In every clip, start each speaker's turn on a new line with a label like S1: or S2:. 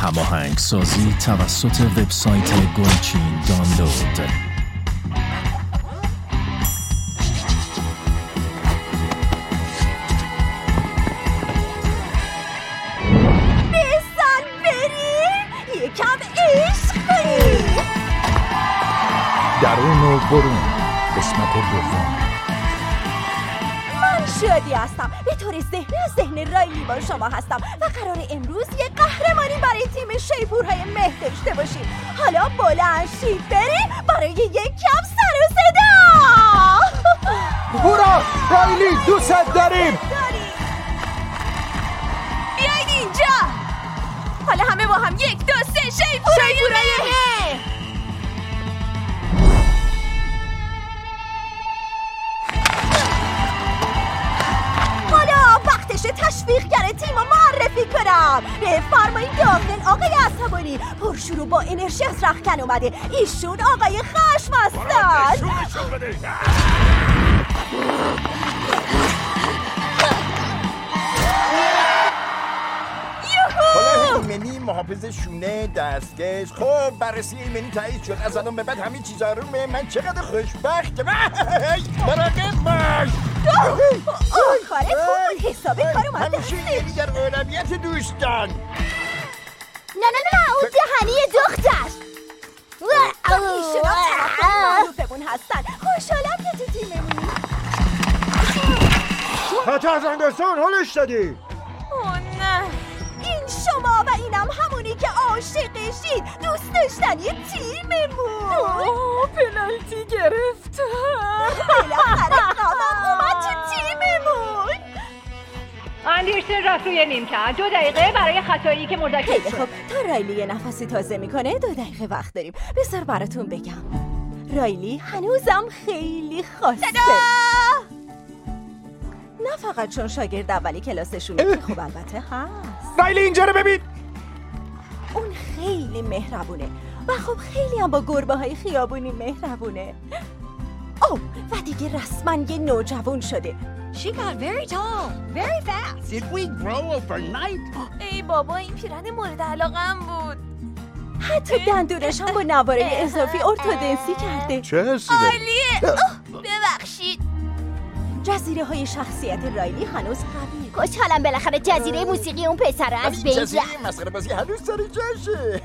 S1: هماهنگ سازی توسط وبسایت گلچین دانلود.
S2: بزن بریم یکم عشق کنیم.
S3: درون و برون قسمت دوم.
S2: من شادی هستم، به طور ذهن رایلی با شما هستم و قرار امروز یک قهرمانی برای تیم شیپورهای مه داشته باشیم. حالا بلند شید بریم برای یک کم سر و صدا.
S3: هورا رایلی دوست داریم.
S2: بیایید اینجا. حالا همه با هم 1 2 3 شیپورهای مه. تشویقگر تیم رو معرفی کنم. بفرمایید داخل آقای عصبانی، پرشور و با انرژی از رختکن اومده. ایشون آقای خشم هستن.
S4: حالا ایمنی محافظ شونه دستکش. خب بررسی ایمنی تایید شد. از الان به بعد همه چیزا رو من چقدر خوشبختم. مراقب باش.
S2: کارت خوب حسابی کار اومده.
S4: همیشه ایمنی در اولویت دوستان.
S2: نه اون دهنی دختر. ایشون هم طرف معروفمون هستن. خوشحالم که تو تیممونی.
S3: حتی از انگستان حالش دادی.
S2: اوه نه، این شما و اینم همونی که عاشقشید. دوست داشتنی تیممون.
S5: پنالتی گرفتم.
S2: بالاخره قامم اومد تو تیممون.
S6: اندرسن رفت روی نیمکت. 2 دقیقه برای خطایی که مرتکب
S2: خیلی
S6: شد.
S2: خب، تا رایلی یه نفسی تازه میکنه 2 دقیقه وقت داریم. بذار براتون بگم رایلی هنوزم خیلی خاصه. نه فقط چون شاگرد اولی کلاسشونه که خب البته هست.
S3: رایلی اینجا رو ببین.
S2: اون خیلی مهربونه و خب خیلی هم با گربه های خیابونی مهربونه. اوه و دیگه رسما یه نوجوان شده.
S7: She got very tall, very fast.
S4: Did we grow overnight?
S5: ای بابا این پیرن مورد علاقم بود.
S2: حتی دندونش هم با نواره اضافی ارتودنسی کرده.
S3: چه حسی داری؟
S5: عالیه. ببخشید.
S2: جزیره های شخصیت رایلی هنوز قویه.
S7: خوشحالم بالاخره جزیره موسیقی اون پسر از بین رفت.
S4: جزیره مسخره بازی هنوز سر جاشه.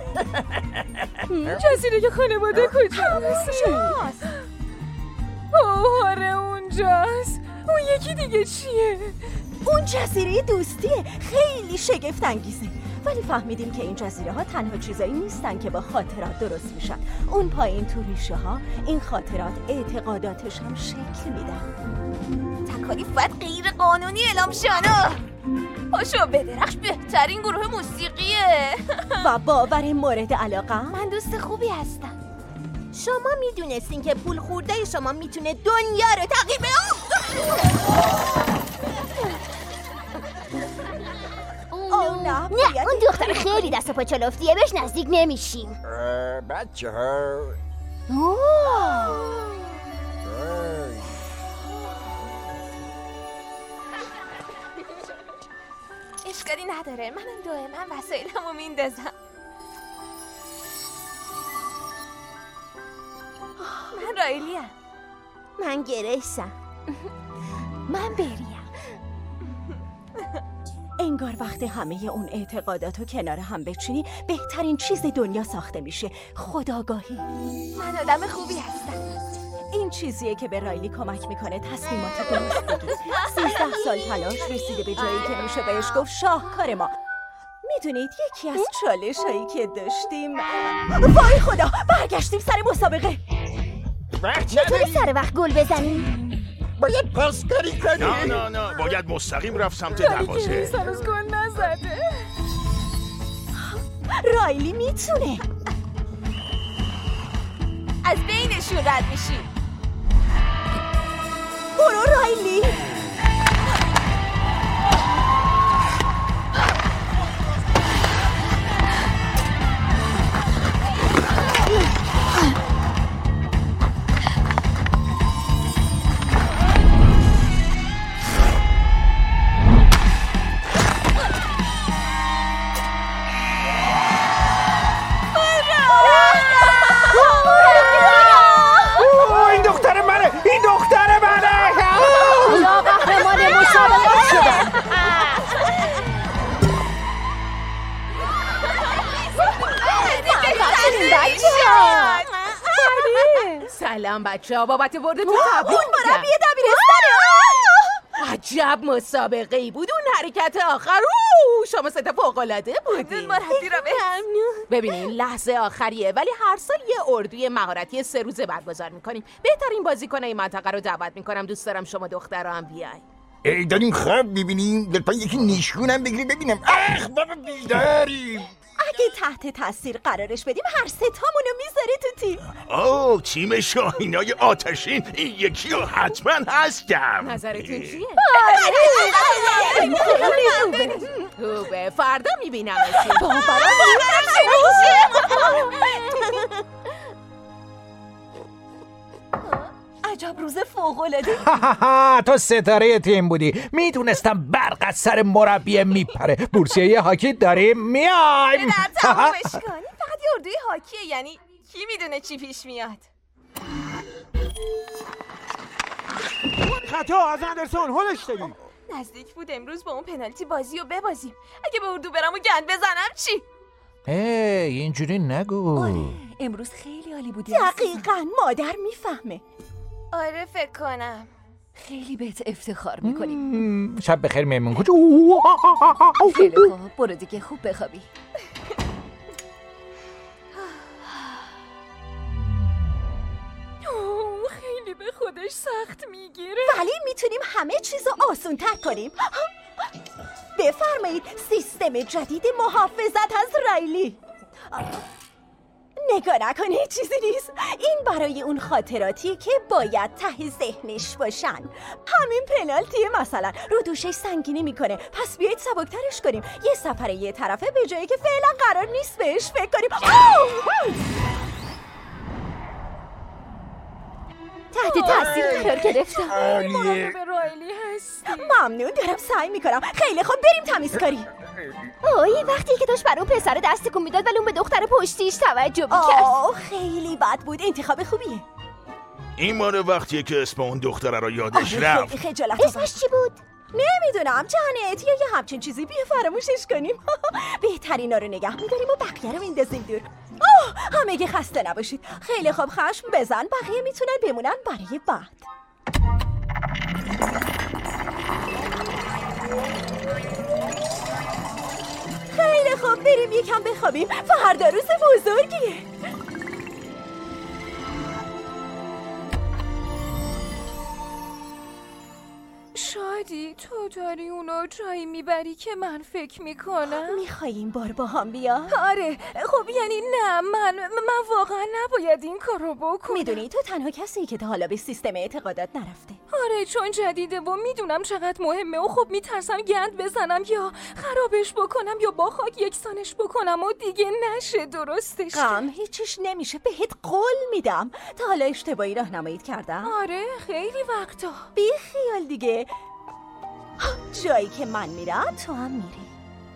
S5: جزیره خانواده کجاست؟ اوه آره اونجاست. اون یکی دیگه چیه؟
S2: اون جزیره دوستیه، خیلی شگفت انگیزه. ولی فهمیدیم که این جزیره ها تنها چیزایی نیستن که با خاطرات درست میشن. اون پایین تو ریشه ها این خاطرات اعتقاداتش هم شکل میدن.
S5: تکالیف باید غیر قانونی اعلام شانه. پاشو بدرخش، بهترین گروه موسیقیه.
S2: و باور مورد علاقه
S5: من دوست خوبی هستم.
S2: شما میدونستین که پول خورده شما میتونه دنیا رو تغییر بده؟
S7: نه اون دختر خیلی دست و پا چلفتیه، بهش نزدیک نمیشیم.
S4: بچه ها
S5: اشکالی نداره، منم دائما وسایلمو میندازم. من رایلیم.
S2: من گریسم.
S7: من بریم.
S2: انگار وقتی همه اون اعتقاداتو کنار هم بچینی بهترین چیز دنیا ساخته میشه. خودآگاهی.
S5: من آدم خوبی هستم.
S2: این چیزیه که به رایلی کمک میکنه تصمیمات درست بگیره. 13 سال تلاش رسیده به جایی که میشه بهش گفت شاهکار ما. میدونید یکی از چالش هایی که داشتیم، وای خدا، برگشتیم سر مسابقه.
S7: چطوری سر وقت گل بزنیم؟
S4: باید پاسکاری کنیم.
S8: نه باید مستقیم رفت سمت دروازه.
S5: هنوز گل نزده.
S2: رایلی میتونه.
S5: از بینشون رد میشیم.
S2: برو رایلی.
S9: بچه‌ها بابت بردتون تبریک
S2: اون مربی
S9: میگم.
S2: دبیرستانه.
S9: عجب مسابقه‌ای بود اون حرکت آخر. شما سه تا فوق‌العاده بودین.
S5: مربی را
S9: ببینین لحظه آخریه ولی هر سال یه اردوی مهارتی 3 روزه برگزار میکنیم. بهترین بازیکنای منطقه رو دعوت میکنم. دوست دارم شما دخترها هم بیاین.
S4: ای داریم خواب ببینیم دلپای یکی نیشگونم بگیری ببینم. اخ بابا بیداریم.
S2: اگه تحت تاثیر قرارش بدیم هر سه تامونو میذاره تو تیم.
S8: اوه تیم شاهینای آتشین این یکی رو حتما هستم.
S9: نظرتون چیه؟ خوبه فردا میبینم
S2: عجب روز فوق‌العاده.
S3: تو ستاره تیم بودی. میدونستم برق از سر مربی میپره. بورسیه هاکی داریم میایم.
S5: تمامش کن. فقط یه اردوی هاکیه، یعنی کی میدونه چی پیش میاد.
S3: خطا از اندرسون هلش دادی.
S5: نزدیک بود امروز با اون پنالتی بازی رو ببازیم. اگه به اردو برم و گند بزنم چی؟
S3: اینجوری نگو.
S2: امروز خیلی عالی بودی. دقیقاً مادر میفهمه.
S5: آره فکر کنم.
S2: خیلی بهت افتخار میکنیم.
S3: شب بخیر میمون کجا.
S2: خیلی خوب برو دیگه خوب بخوابی.
S5: خیلی به خودش سخت میگیره.
S2: ولی میتونیم همه چیزو آسون تر کنیم. بفرمایید سیستم جدید محافظت از رایلی. نگاه نکنه چیزی نیست. این برای اون خاطراتی که باید ته ذهنش باشن. همین پنالتی مثلا رو دوشش سنگینی میکنه. پس بیایید سبکترش کنیم. یه سفر یه طرفه به جایی که فعلا قرار نیست بهش فکر کنیم. تحت تاثیر قرار گرفتم.
S5: مراقب رایلی هستی.
S2: ممنون دارم سعی میکنم. خیلی خوب بریم تمیزکاری.
S7: اوه وقتی که داشت برای اون پسر دست تکون میداد ولی اون به دختر پشتیش توجه میکرد.
S2: خیلی بد بود. انتخاب خوبیه.
S8: این مال وقتیه که اسم اون دختره رو یادش رفت.
S2: خجالت
S7: اسمش چی بود؟
S2: نمیدونم. جنت یا یه همچین چیزی. بیا فراموشش کنیم. بهترینا رو نگه میداریم و بقیه رو میندازیم دور. همگی خسته نباشید. خیلی خوب خشم بزن. بقیه میتونن بمونن برای بعد. خیلی خوب بریم یکم بخوابیم. فردا روز بزرگیه.
S5: شادی تو داری اونو جایی میبری که من فکر میکنم.
S2: میخوای این بار با هم بیا؟
S5: آره خب یعنی نه من واقعا نباید این کارو بکنم.
S2: میدونی تو تنها کسی که تا حالا به سیستم اعتقادات نرفته.
S5: آره چون جدیده و میدونم چقدر مهمه و خب میترسم گند بزنم یا خرابش بکنم یا با خاک یکسانش بکنم و دیگه نشه درستش.
S2: غم هیچیش نمیشه. بهت قول میدم. تا حالا اشتباهی راهنماییت کردم؟
S5: آره خیلی وقتا.
S2: بی خیال دیگه. جایی که من میرم تو هم میری.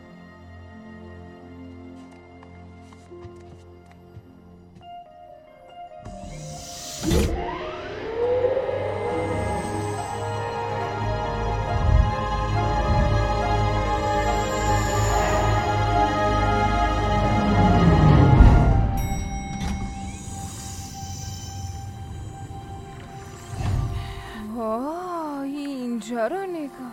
S5: اینجا رو نگاه.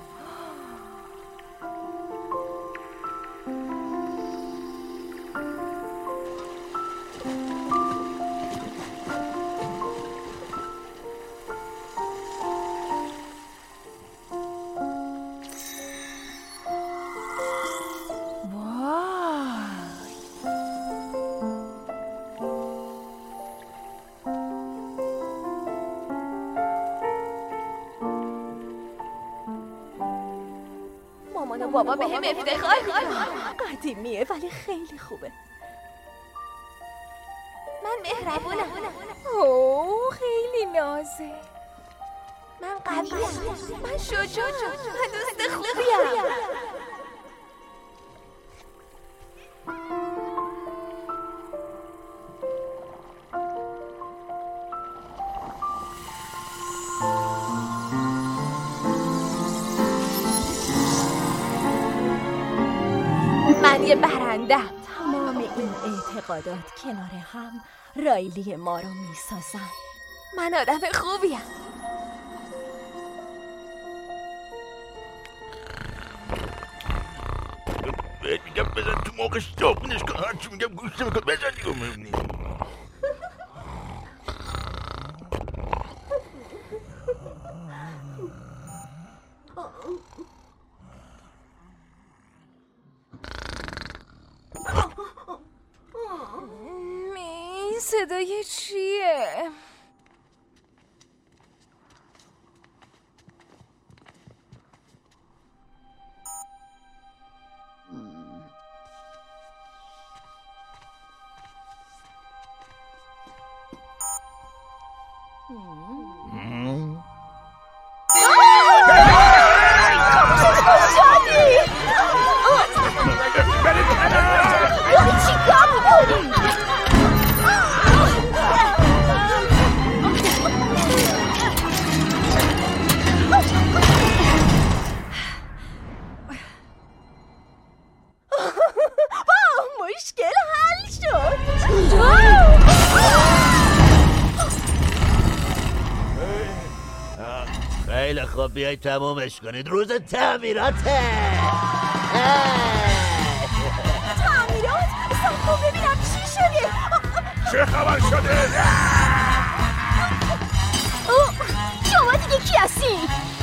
S5: بابا به هم افتخار میکنم.
S2: قدیمیه ولی خیلی خوبه.
S5: من مهربونم. اوه خیلی نازه. من قویم. من شجاعم. من دوست خوبیم. من یه برندم.
S2: تمام این اعتقادات کنار هم رایلی ما رو میسازن.
S5: من آدم خوبیم.
S8: میگم بزن تو موقعش داغونش کن. هرچی میگم گوش نمیکن. بزن دیگه.
S5: این صدای چیه؟
S2: مشکل حل شد.
S10: خیلی خوب، بیایید تمومش کنید. روز تعمیراته.
S2: تعمیرات؟ سب کن ببینم چی شده.
S8: چه خبر شده؟
S7: شما دیگه کی هستی؟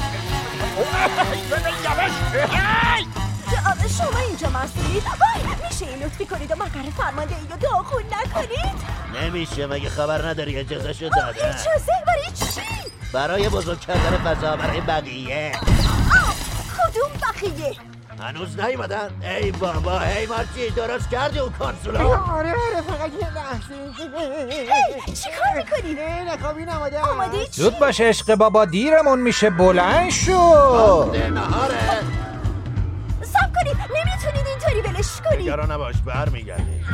S2: شما اینجا مسئولید؟ میشه این لطفی کنید و مقر فرمانده ای رو داخل نکنید؟
S10: نمیشه، مگه خبر نداری اجازه شو دادن؟
S2: اجازه برای چی؟
S10: برای بزرگ کردن فضا برای بقیه.
S2: کدوم بقیه؟
S10: هنوز نیومدن؟ ای بابا، ای مارتی، درست کردی اون کانسولو؟
S4: آره فقط یه لحظه.
S2: چی کار میکنی؟
S4: نه خوابین
S2: آماده چی؟
S3: زود باش عشق بابا، دیرمون میشه. بلند شو.
S10: نهاره.
S2: سب کنید، نمیتونید اینطوری بلش کنید.
S10: نگران نباش، برمیگردی.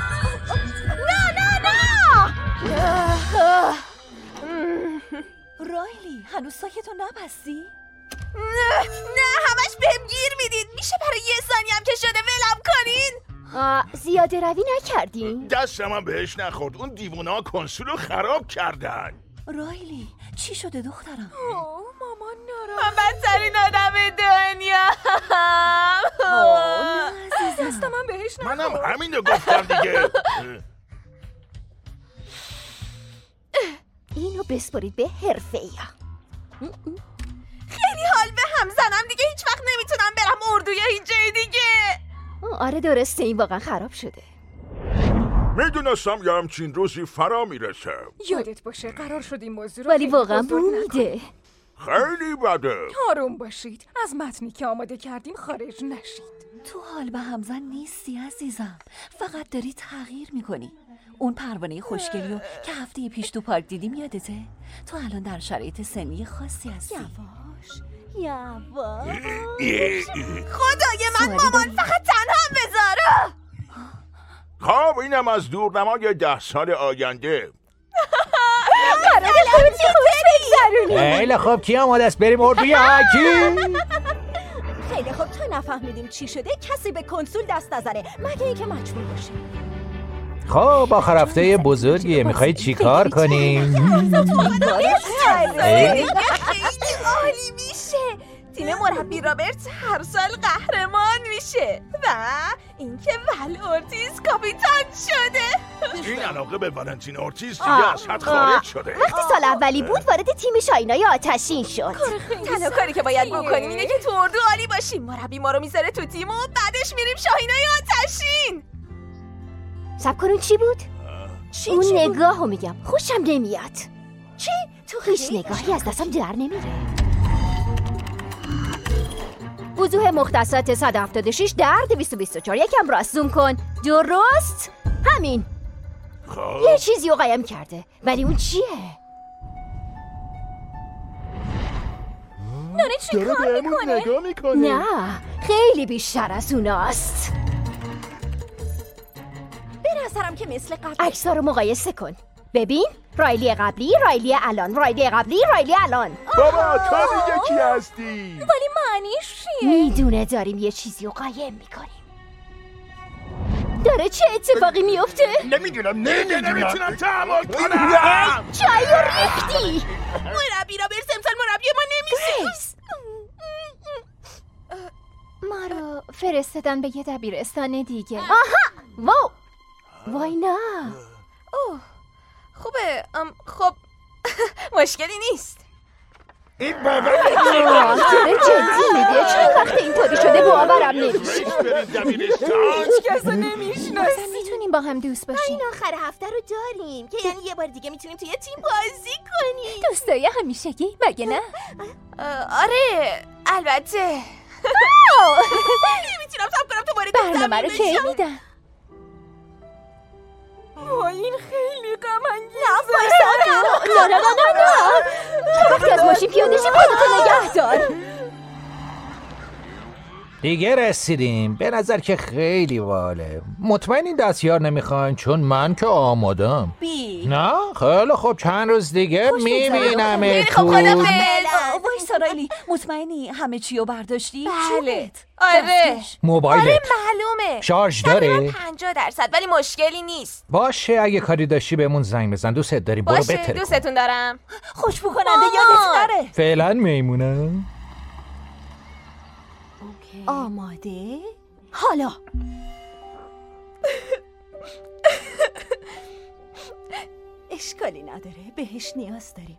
S2: نه رایلی، هنوز ساکتو نبستی؟
S5: نه همش بهم گیر میدین. میشه برای یه ثانیه هم که شده ولم کنین؟
S7: زیاده روی نکردین؟
S8: دستم هم بهش نخورد. اون دیوونا کنسولو خراب کردن.
S2: رایلی چی شده دخترم؟
S5: مامان ناراحت. من بدترین آدم دنیا.
S2: عزیزم،
S5: دستم هم بهش نخورد.
S8: منم همینو گفتم دیگه.
S7: اینو بسپارید به حرفه‌ایا.
S5: خیلی حال به هم زنم دیگه. هیچ وقت نمیتونم برم اردو یا هیچ جای دیگه.
S7: آره درسته، این واقعا خراب شده.
S8: میدونستم یه همچین روزی فرا میرسه.
S5: یادت باشه قرار شد این موضوع رو
S7: ولی
S5: خیلی
S7: واقعا
S5: بزرگ
S7: بو
S5: نکنیم.
S7: میده.
S8: خیلی بده.
S5: آروم باشید. از متنی که آماده کردیم خارج نشید.
S2: تو حال به همزن نیستی عزیزم، فقط داری تغییر میکنی. اون پروانه خوشگلی رو که هفته پیش تو پارک دیدیم یادته؟ تو الان در شرایط سنی خاصی هستی. یواش
S5: خدای من مامان فقط تنها بذاره.
S8: خب اینم از دورنمای 10 سال آینده.
S3: خیلی خوب، کی آماده است بریم اردوی هاکی؟
S2: خیلی خوب، تا نفهمیدیم چی شده کسی به کنسول دست نزنه مگه اینکه مجبور باشه.
S3: خب آخر هفته بزرگیه، میخوایی چی کار کنیم؟
S5: خیلی عالی میشه. تیم مربی رابرت هر سال قهرمان میشه و اینکه ول اورتیز کاپیتان شده.
S8: این علاقه به ولنتین اورتیز دیگه از حد خارج شده.
S7: وقتی سال اولی بود وارد تیم شاهینای آتشین شد.
S5: تنها کاری که باید بکنیم اینه که تو اردو عالی باشیم. مربی ما رو میذاره تو تیم و بعدش میریم شاهینای آتشین.
S7: سب کنون چی بود؟ اون نگاهو میگم، خوشم نمیاد.
S2: چی؟
S7: تو هیچ نگاهی از دستم در نمیره. وضوح مختصات 176 در 224. یکم راست زوم کن. درست؟ همین.
S8: خب
S7: یه چیزی رو قایم کرده، ولی اون چیه؟
S5: نانه چی کار میکنه؟
S7: نه، خیلی بیشتر از اوناست.
S2: به نظرم که مثل قبل.
S7: عکس‌ها رو مقایسه کن. ببین، رایلی قبلی، رایلی الان، رایلی قبلی، رایلی الان.
S8: بابا تو دیگه کی هستی؟
S5: ولی معنیش چیه؟
S7: میدونه داریم یه چیزی رو قایم میکنیم. داره چه اتفاقی میفته؟
S8: نمیتونم تحمل کنم.
S7: چایو ریختی.
S9: مربی رابرتس امسال مربی ما نمیشه.
S7: ما رو فرستادن به یه دبیرستان دیگه. آها وای نه.
S5: اوه خوبه. خب مشکلی نیست.
S4: این بابا
S7: داره جدی میگه. چند وقت اینطوری شده باورم نمیشه.
S5: هیچ کس رو نمیشناسی.
S7: میتونیم با هم دوست باشیم.
S9: این آخر هفته رو داریم که یعنی یه بار دیگه میتونیم توی تیم بازی کنیم.
S7: دوستای همیشگی مگه نه؟
S5: آره البته.
S9: نمیتونم صبر کنم تو وارد
S7: برنامه رو کی میدن؟
S5: این خیلی غم انگیزه.
S7: نه وقتی از ماشین پیاده شی خودتو نگه دار.
S3: دیگه رسیدیم. به نظر که خیلی واله. مطمئن این دستیار نمیخواین؟ چون من که آمادم.
S2: بی
S3: نه خیلی خوب چند روز دیگه میبینمتون.
S2: وایسا رایلی، مطمئنی همه چی رو برداشتی؟
S5: بله آره
S3: موبایلت
S5: معلومه.
S3: شارژ داره؟
S5: 50% ولی مشکلی نیست.
S3: باشه اگه کاری داشتی بهمون زنگ بزن. دوست داریم. برو
S5: باشه
S3: بهتره.
S5: دوستتون دارم.
S2: خوشبو کننده یادت نره.
S3: فعلا میمونم.
S2: آماده؟ حالا اشکالی نداره، بهش نیاز داریم.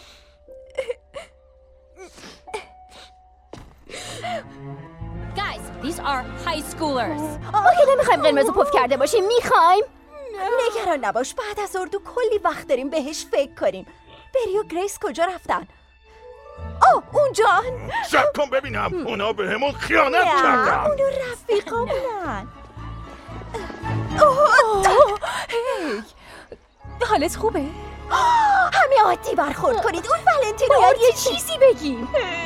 S7: Guys, these are high schoolers. ما که نمیخوایم قرمزو پف کرده باشیم. میخوایم
S2: نگران نباش، بعد از اردو کلی وقت داریم بهش فکر کنیم. بری و گریس کجا رفتن؟ اونجان؟
S8: شب کن ببینم. اونا به همون خیانت
S2: نه
S8: کردن.
S2: اونو رفیقامونن.
S5: هی حالت خوبه؟
S2: همه عادی برخورد کنید. اون ولنتین
S7: باید یه چیزی بگیم.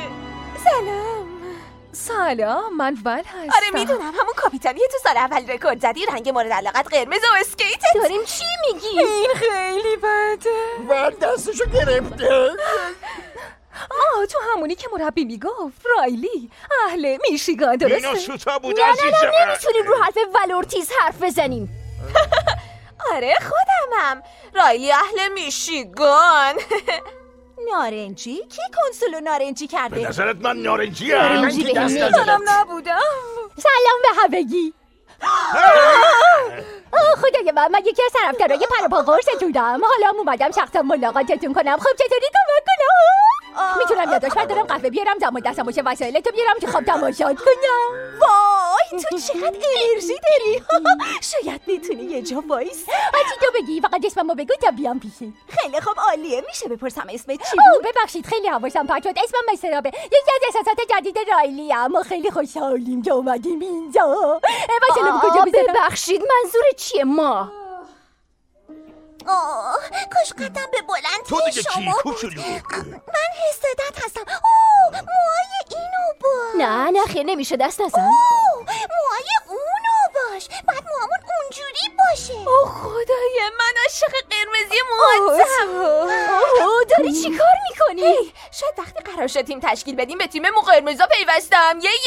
S5: سلام من ول هستم.
S9: آره میدونم همون کاپیتانیه تو سال اول رکورد زدی. رنگ مورد علاقت قرمز و اسکیتت.
S7: داریم چی میگیم؟
S5: این خیلی بده.
S4: ول دستشو گرفته.
S5: تو همونی که مربی میگفت. رایلی اهل میشیگان درسته؟
S8: اینا سوتا بود
S7: نه
S8: عزیزم.
S7: نمیتونیم رو حرف ولورتیز حرف بزنیم.
S9: آره خودمم. رایلی اهل میشیگان.
S2: نارنجی؟ کی کنسولو نارنجی
S8: به
S2: کرده؟
S8: نظرت من نارنجیم؟
S7: نارنجی
S4: که دست
S7: بهم
S4: نزدم.
S5: نبودم.
S7: سلام به همگی. خدای من یکی از طرفدارای پروپا قرصتونم. حالا اومدم شخصا ملاقاتتون کنم. خب چطوری کمک کنم؟ میتونم یادداشت بردارم، قهوه بیارم، دم و دستم باشه، وسایلتو بیارم که خواب تماشات کنم.
S2: وای تو چقدر انرژی داری. شاید میتونی یه جا وایس.
S7: هرچی تو بگی، فقط اسممو بگو تا بیام پیشت.
S2: خیلی خوب عالیه. میشه بپرسم اسمت چی بود؟
S7: ببخشید خیلی حواسم پرت شد. اسمم مسرابه. یکی از احساسات جدید رایلی ام. ما خیلی خوشحالیم که اومدیم اینجا. واسه کجا بزنم؟ ببخشید منظور چیه ما؟
S2: کاش قدم به بلندی
S8: تو دیگه کی کوچولو؟
S2: من حسادت هستم. موهای اینو باش.
S7: نه خیر نمیشه دست نزن.
S2: موهای اونو باش. بعد موهامون اونجوری باشه.
S9: خدای من عاشق قرمزی موهاتم.
S7: داری چی کار میکنی؟
S9: شاید وقتی قرار شد تیم تشکیل بدیم به تیم مو قرمزا پیوستم. یه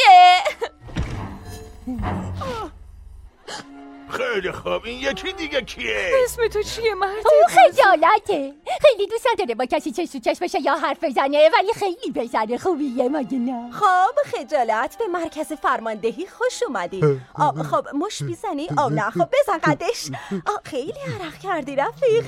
S8: خیلی خوب. این یکی دیگه کیه؟
S5: اسم تو چیه مرد؟
S7: اون خجالته. خیلی دوست نداره با کسی چشم تو چشم بشه یا حرف بزنه، ولی خیلی پسر خوبیه مگه نه؟
S2: خب خجالت، به مرکز فرماندهی خوش اومدی. خب مش میزنی؟ نه خب بزن قدش. خیلی عرق کردی رفیق.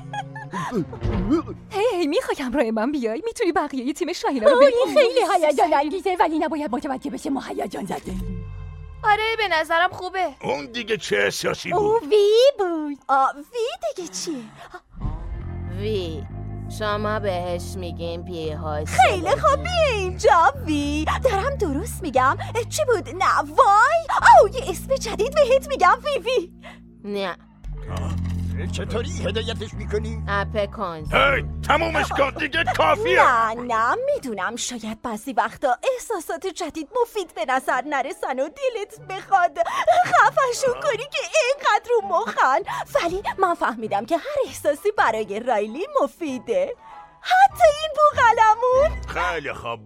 S5: هی میخوایم راه من بیای. میتونی بقیه تیم شاهینا رو ببینی؟
S7: این خیلی هیجان انگیزه، ولی نباید متوجه بشه ما هیجان زدیم.
S9: آره به نظرم خوبه.
S8: اون دیگه چه احساسی بود؟
S7: وی بود.
S2: وی دیگه چیه؟
S9: وی شما بهش میگیم بی‌حوصله.
S2: خیلی خوب بیا اینجا وی. دارم درست میگم؟ چی بود؟ نه وای. یه اسم جدید بهت میگم وی.
S9: نه
S4: چطوری هدایتش میکنی؟
S9: اپکونز.
S8: هی تمومش کن دیگه کافیه.
S2: نه میدونم شاید بعضی وقتا احساسات جدید مفید به نظر نرسن و دلت بخواد خفشون کنی که اینقدر رو مخن، ولی من فهمیدم که هر احساسی برای رایلی مفیده، حتی این بوقلمون.
S8: خیلی خوب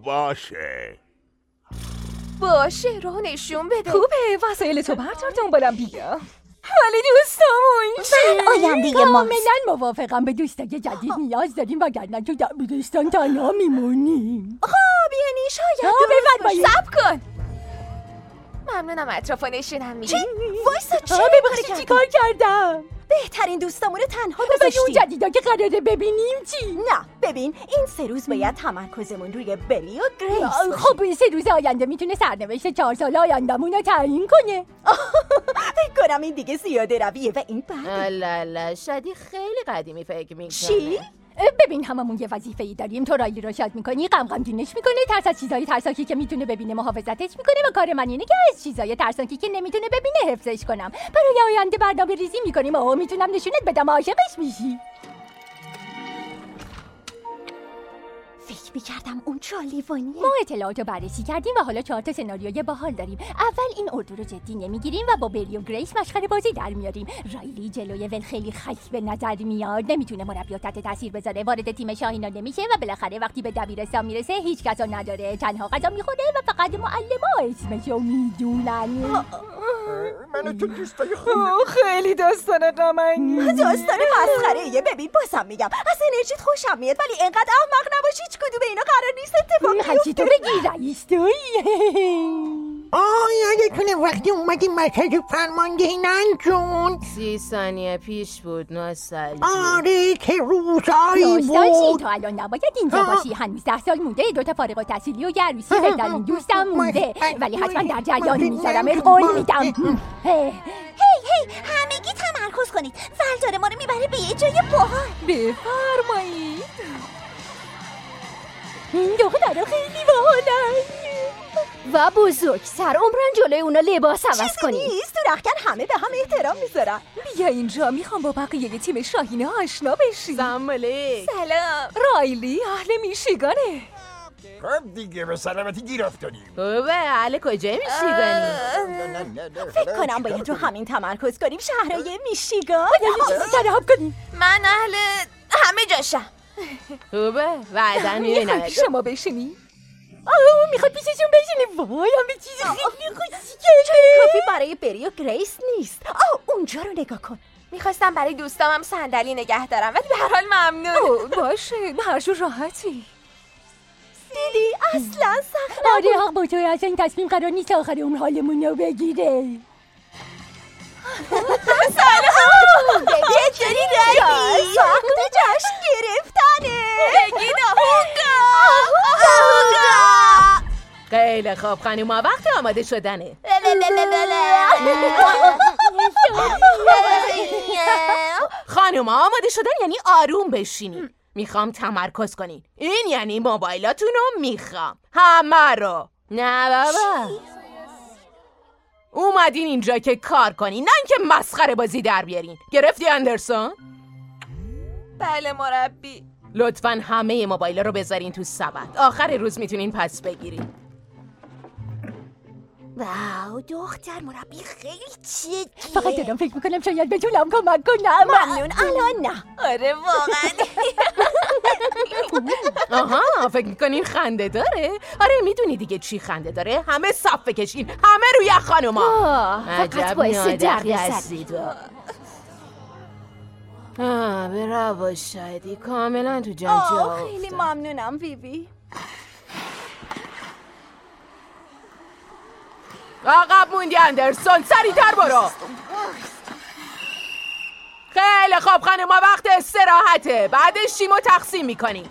S9: باشه رو نشون بده.
S5: خوبه وسایل تو بردار دنبالم بیا. ولی دوستامون
S2: من آینده ماست.
S7: کاملا موافقم. به دوستای جدید نیاز داریم وگرنه تو دبیرستان تنها میمونیم.
S2: خب یعنی شاید
S7: بفرمایید.
S5: صبر کن. ممنونم اطرافا نشونم میدی.
S2: چی؟ وایسا چی؟
S7: ببخشید چیکار کردم؟
S2: بهترین دوستامون تنها
S7: ولی اون
S2: گذاشتی.
S7: جدیدا که قراره ببینیم چی؟
S2: نه ببین این 3 روز باید تمرکزمون روی بلی و گریس باشه.
S7: خب 3 روز آینده میتونه سرنوشت 4 سال آینده‌مون رو تعیین کنه.
S2: فکر کنم این دیگه زیاده رویه و این بده.
S9: لالا شادی خیلی قدیمی فکر میکنه.
S2: چی؟
S7: ببین هممون یه وظیفه‌ای داریم. تو رایلی رو شاد میکنی، غمگینش میکنه، ترس از چیزای ترسناکی که میتونه ببینه محافظتش میکنه و کار من اینه که از چیزای ترسناکی که نمیتونه ببینه حفظش کنم. برای آینده برنامه ریزی میکنیم و میتونم نشونت بدم عاشقش میشی.
S2: فکر میکردم اون چالیوانیه.
S7: ما اطلاعاتو بررسی کردیم و حالا 4 تا سناریوی باحال داریم. اول این اردو رو جدی نمیگیریم و با بری و گریس مشخره بازی در میاریم. رایلی جلوی ول خیلی خش به نظر میاد، نمیتونه مربی تحت تاثیر بذاره، وارد تیم شاهینا نمیشه و بالاخره وقتی به دبیرستان میرسه هیچ کسا نداره، تنها غذا میخوره و فقط معلما اسمشو میدونن.
S4: من و تو دوستای خوبی.
S5: خیلی داستان غم‌انگیز.
S2: داستان مسخره‌ایه. ببین بازم میگم از انرژیت خوشم میاد ولی اینقدر احمق نباشی. هیچ کدوم اینا قرار نیست اتفاق
S7: هرچی تو بگی رئیس تویی.
S3: یادتونه وقتی اومدیم مرکز فرماندهی ننجون
S9: 30 ثانیه پیش بود. نوستالژی.
S3: آره که روزایی
S7: نوستالژی
S3: بود.
S7: تو الان نباید اینجا باشی. هنوز 10 سال مونده. 2 تا فارغ التحصیلی و یه عروسی بهترین دوستم مونده. ولی حتما در جریان میذارم، قول میدم.
S2: هی همگی تمرکز کنید. فلتار ما رو میبره به یه جای باحال.
S5: بفرمایید.
S7: این دخترها خیلی باحالن و بزرگتر. عمرن جلوی اونا لباس عوض کنی.
S2: نیست تو رختکن همه به هم احترام میذارن.
S5: بیا اینجا، میخوام با بقیه تیم شاهینه آشنا بشی.
S9: سلام علیک.
S5: سلام. رایلی اهل میشیگانه.
S4: خب دیگه به سلامتی گیر افتادیم.
S9: خوبه. اهل کجای میشیگانی؟
S2: فکر کنم باید رو همین تمرکز کنیم. شهرهای میشیگان.
S7: ترحب کنی.
S5: من اهل همه جاشم.
S9: خوبه. بعدن میبینم.
S5: میخوای شما بشینی؟
S7: میخواد پیششون بشینی. وای همه چیز خیلی خوشی
S2: کافی برای بری و گریس نیست. اونجا رو نگاه کن.
S5: میخواستم برای دوستامم صندلی نگه دارم ولی به هر حال ممنون. باشه هر جور راحتی.
S2: دیدی اصلا سخت
S7: آره حق با تو. اصلا این تصمیم قرار نیست آخر اون حالمون رو بگیره.
S2: سلام. چطوری رایی؟ وقت جشن گرفتنه.
S5: بگید هوگا.
S9: خیلی خوب خانوما، وقت آماده شدنه. خانوما آماده شدن یعنی آروم بشینین. میخوام تمرکز کنین. این یعنی موبایلاتون رو میخوام همه رو. نه بابا، اومدین اینجا که کار کنین، نه اینکه مسخره بازی در بیارین. گرفتی اندرسون؟
S5: بله مربی.
S9: لطفاً همه موبایل رو بذارین تو سبد. آخر روز میتونین پس بگیرین.
S2: واو دختر مربی خیلی جدیه.
S7: فقط دارم فکر میکنم شاید بتونم کمک کنم.
S2: ممنون. الان نه.
S5: آره واقعا.
S9: آها فکر میکنین خنده داره؟ آره میدونی دیگه چی خنده داره؟ همه صف بکشین، همه روی خانوما.
S7: فقط باعث دردسری.
S9: برافو شادی، کاملا تو جان جا
S2: خیلی
S9: افتاد.
S2: ممنونم ویوی.
S9: عقب موندی اندرسون، سریعتر برو. خیلی خوب خانوما، وقت استراحته. بعدش شیمو تقسیم میکنی.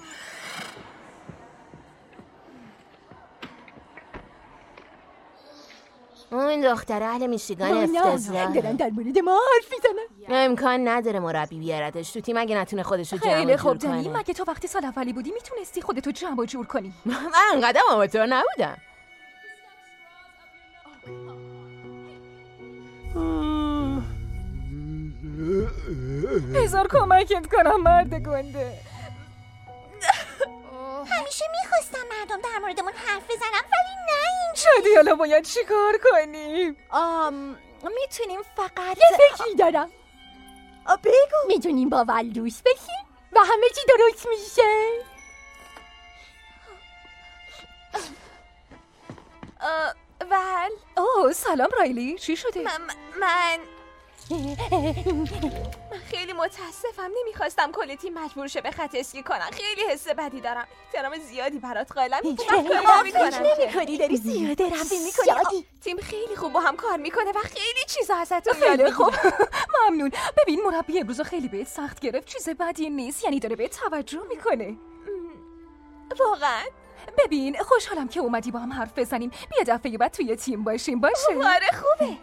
S9: اون دختر اهل میشیگان افتضاح.
S7: دارن در مورد ما حرف میزنن.
S9: امکان نداره مربی بیاردش تو تیم اگه نتونه خودشو جمع
S5: خیلی
S9: و
S5: خوب
S9: جور
S5: دنی،
S9: کنه.
S5: مگه تو وقتی سال اولی بودی میتونستی خودتو جمع و جور کنی؟
S9: من انقدر آماتور نبودم.
S5: بذار کمکت کنم مرد گنده.
S2: همیشه میخواستم مردم در موردمون حرف بزنم ولی نه این
S5: شادی حالا باید چیکار کنیم؟
S2: میتونیم فقط
S7: یه فکری دارم.
S2: بگو.
S7: میتونیم با ول دوست بشیم و همه چی درست میشه.
S5: ول. اوه سلام رایلی، چی شده؟
S2: من
S5: من خیلی متاسفم، نمیخواستم کل تیم مجبور شه به خط اسکی کنن. خیلی حس بدی دارم. احترام زیادی برات قائلم. هیچ
S2: نمی‌کنی، داری زیاده رفتی می‌کنی.
S5: تیم خیلی خوب با هم کار میکنه و خیلی چیزا ازتون یاد می‌گیره.
S11: خب ممنون. ببین مربی امروز خیلی بهت سخت گرفت. چیز بدی نیست، یعنی داره بهت توجه میکنه.
S5: واقعا
S11: ببین خوشحالم که اومدی با هم حرف بزنیم. بیا دفعه بعد توی تیم باشیم. باشه؟
S5: آره خوبه.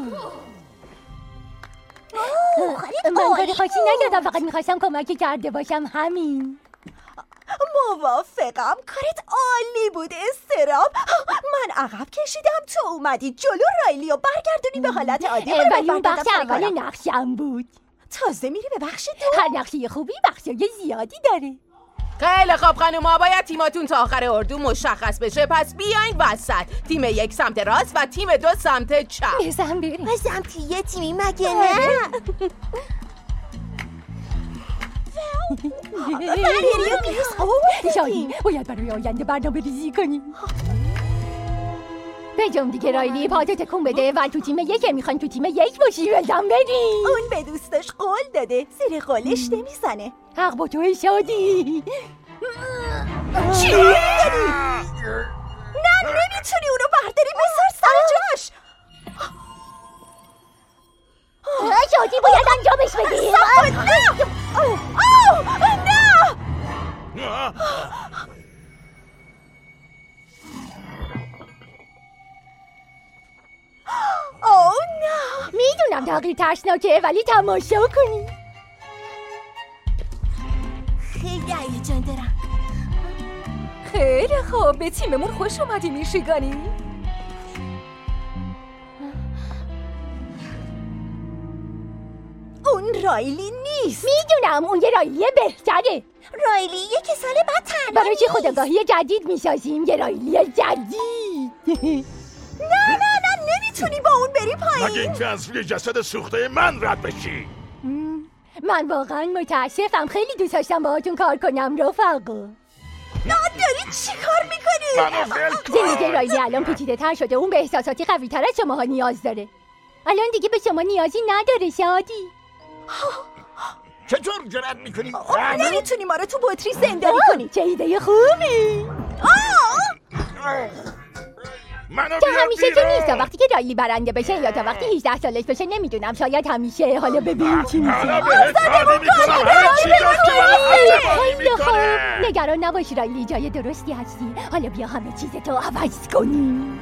S7: من داری خواهی نگردم، فقط میخواستم کمکی کرده باشم، همین.
S2: موافقم، کارت عالی بود استراب. من عقب کشیدم، تو اومدی جلو رایلی و برگردونی به حالت عادی.
S7: ولی اون بخش اول نقشم بود.
S2: تازه میری به بخش دو؟
S7: هر نقشه خوبی بخشای زیادی داره.
S9: خیلی خب خانوما، باید تیماتون تا آخر اردو مشخص بشه. پس بیاین وسط. تیم 1 سمت راست و تیم 2 سمت چپ.
S7: بزن بریم.
S2: و سمت یه تیمی مگه نه؟
S7: شادی باید برای آینده برنامه ریزی کنیم. بجام دیگه رایلی، پاتو تکون بده و تو تیم 1 میخواین تو تیم 1 باشی. بزن بریم.
S2: اون به دوستش قول داده، زیر قولش نمیزنه.
S7: حق با توی شادی.
S2: چی؟ نه نمیتونی اونو برداری، بذار سر جاش.
S7: شادی باید انجامش بدیم.
S2: نه نه. اوه نه.
S7: میدونم تغییر ترسناکه، ولی تماشا کنی.
S2: خیلی هیجان دارم.
S11: خیلی خوب، به تیممون خوش اومدی میشیگانی.
S2: اون رایلی نیست.
S7: میدونم اون یه رایلی بهتره.
S2: رایلی 1 سال بعد تنها
S7: برای چی خودآگاهی جدید میسازیم؟ یه رایلی جدید.
S2: نه نمیتونی با اون بری پایین.
S8: مگه اینکه از روی جسد سوخته من رد بشی.
S7: من واقعا متاسفم، خیلی دوست داشتم باهاتون کار کنم رفقا.
S2: داری چی کار میکنی؟
S7: زندگی رایلی الان پیچیده تر شده، اون به احساساتی قوی تر از شماها نیاز داره. الان دیگه به شما نیازی نداره شادی.
S4: چطور جرأت میکنی؟
S2: نمیتونی ما رو تو بطری زندانی کنی.
S7: چه ایده خوبی.
S8: که
S7: همیشه که نیست، تا وقتی که رایلی برنده بشه یا تا وقتی 18 سالش بشه نمیدونم، شاید همیشه. حالا ببین چی میشه. خیلی خوب، نگران نباشی رایلی، جای درستی هستی. حالا بیا همه چیزتو عوض کنیم.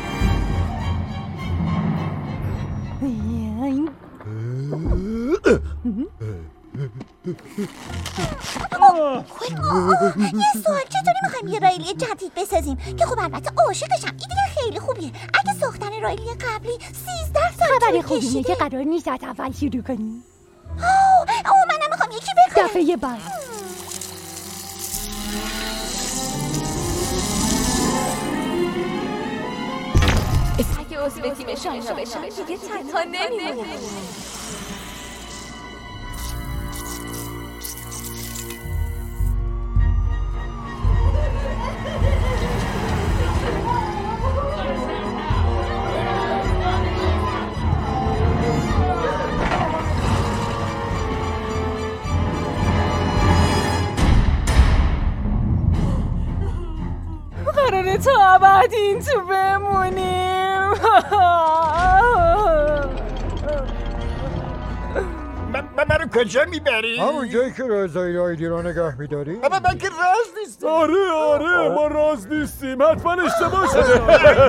S2: یه سوال، چطوری میخوایم یه رایلی جدید بسازیم که خب البته عاشقشم، ایده خیلی خوبیه. اگه ساختن رایلی قبلی 13 سال
S7: خبر خوبی اینه که قرار نیست از اول شروع کنیم.
S2: منم میخوام یکی بخرم.
S7: دفعه بعد
S5: اگه عضو تیم شاینا بشن دیگه تنها نمیمونه.
S11: قراره تا ابد این تو بمونیم.
S4: منو کجا میبری؟
S3: همون جایی که رازای رایلی رو نگه میداری؟
S4: اما من که راز نیستم.
S12: آره ما راز نیستیم، حتما اشتباه شده.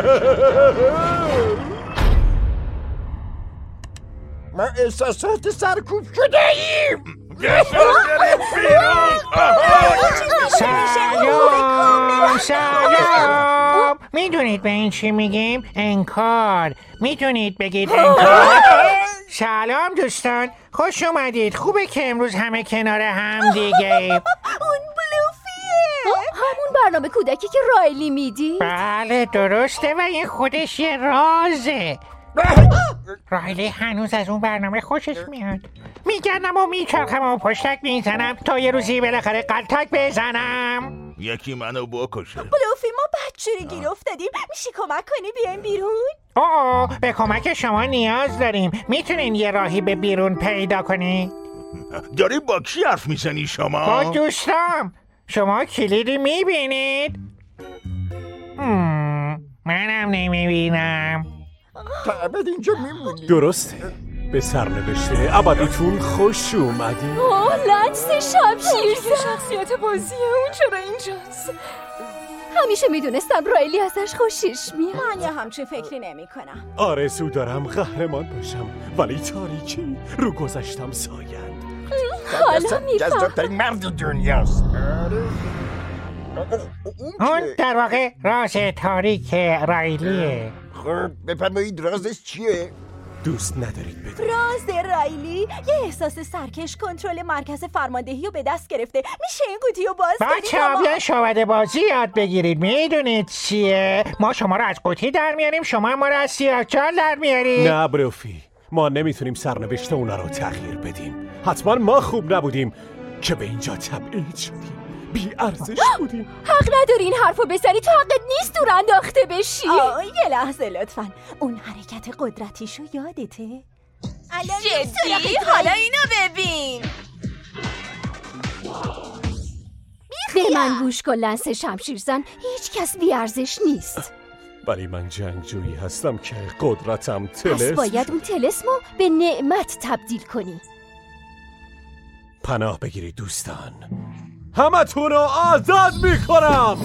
S4: ما احساسات سرکوب شده ایم.
S3: سلام. میدونید به این چی میگیم؟ انکار. میتونید بگید انکار؟ سلام دوستان، خوش اومدید. خوبه که امروز همه کنار هم دیگه.
S2: اون بلوفیه.
S11: همون برنامه کودکی که رایلی میدی؟
S3: بله درسته و این خودش یه رازه. رایلی هنوز از اون برنامه خوشش میاد. میگردم و میچرخم و پشتک میزنم تا یه روزی بالاخره قلتک بزنم.
S8: یکی منو بکشه.
S2: بلوفی ما بدجوری گیر افتادیم، میشه کمک کنی بیایم بیرون؟
S3: به کمک شما نیاز داریم. میتونین یه راهی به بیرون پیدا کنی؟
S8: داری با کی حرف میزنی شما؟
S3: با دوستام. شما کلیدی میبینید؟ منم نمیبینم.
S4: تا ابد اینجا میمونی.
S12: درسته. به سرنوشته ابدیتون خوش اومدی.
S7: لنس شمشیر
S11: شخصیت بازی اون چرا اینجاست؟
S7: همیشه میدونستم رایلی ازش خوشش میاد.
S2: من یه همچین فکری نمی کنم.
S12: آرزو دارم قهرمان باشم، ولی تاریکی رو گذشتم سایند.
S7: حالا میفهم.
S4: جذاب‌ترین مرد دنیاست.
S3: اون در واقع راز تاریک رایلیه.
S4: خب بفرمایید رازش چیه؟
S12: دوست ندارید بدونید.
S2: راز رایلی یه احساس سرکش کنترل مرکز فرماندهی رو به دست گرفته. میشه این قوطی رو باز کنید؟
S3: بچه‌ها بیاین شعبده بازی یاد بگیرید. میدونید چیه؟ ما شما رو از قوطی در میاریم، شما ما رو از سیاه‌چال در میارید.
S12: نه بروفی، ما نمیتونیم سرنوشت اونا رو تغییر بدیم. حتما ما خوب نبودیم که به اینجا تبعید شدیم. بی ارزش بودیم.
S7: حق نداری این حرفو بزنی، تو حقت نیست دور انداخته بشی.
S2: یه لحظه لطفاً. اون حرکت قدرتیشو یادته؟
S5: جدی؟ حالا اینو ببین.
S7: به من گوش کن لنس شمشیرزن، هیچ کس بی ارزش نیست.
S12: ولی من جنگجویی هستم که قدرتم
S7: پس
S12: طلسم.
S7: باید اون طلسمو به نعمت تبدیل کنی.
S12: پناه بگیرید دوستان، همتون رو آزاد میکنم.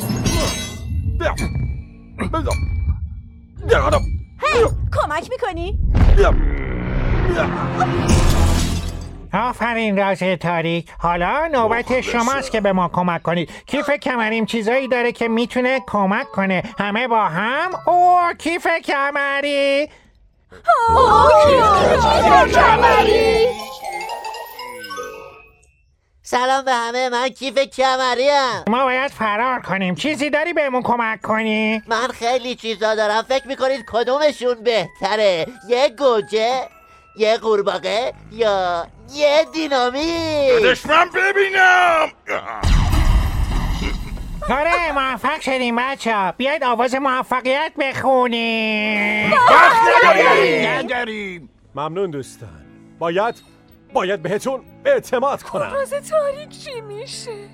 S2: هی کمک میکنی؟
S3: آفرین راز تاریک. حالا نوبت شماست که به ما کمک کنید. کیف کمریم چیزایی داره که میتونه کمک کنه. همه با هم. کیف کمری.
S7: کیف کمری.
S13: سلام به همه، من کیف کمریم.
S3: ما باید فرار کنیم. چیزی داری بهمون کمک کنی؟
S13: من خیلی چیزا دارم. فکر میکنید کدومشون بهتره؟ یه گوجه، یه قورباغه یا یه دینامیت؟
S8: دشمن ببینم.
S3: آره موفق شدیم بچه. بیاید آواز موفقیت بخونیم.
S4: نداریم.
S12: ممنون دوستان. باید بهتون اعتماد کنم.
S11: راز تاریک چی میشه؟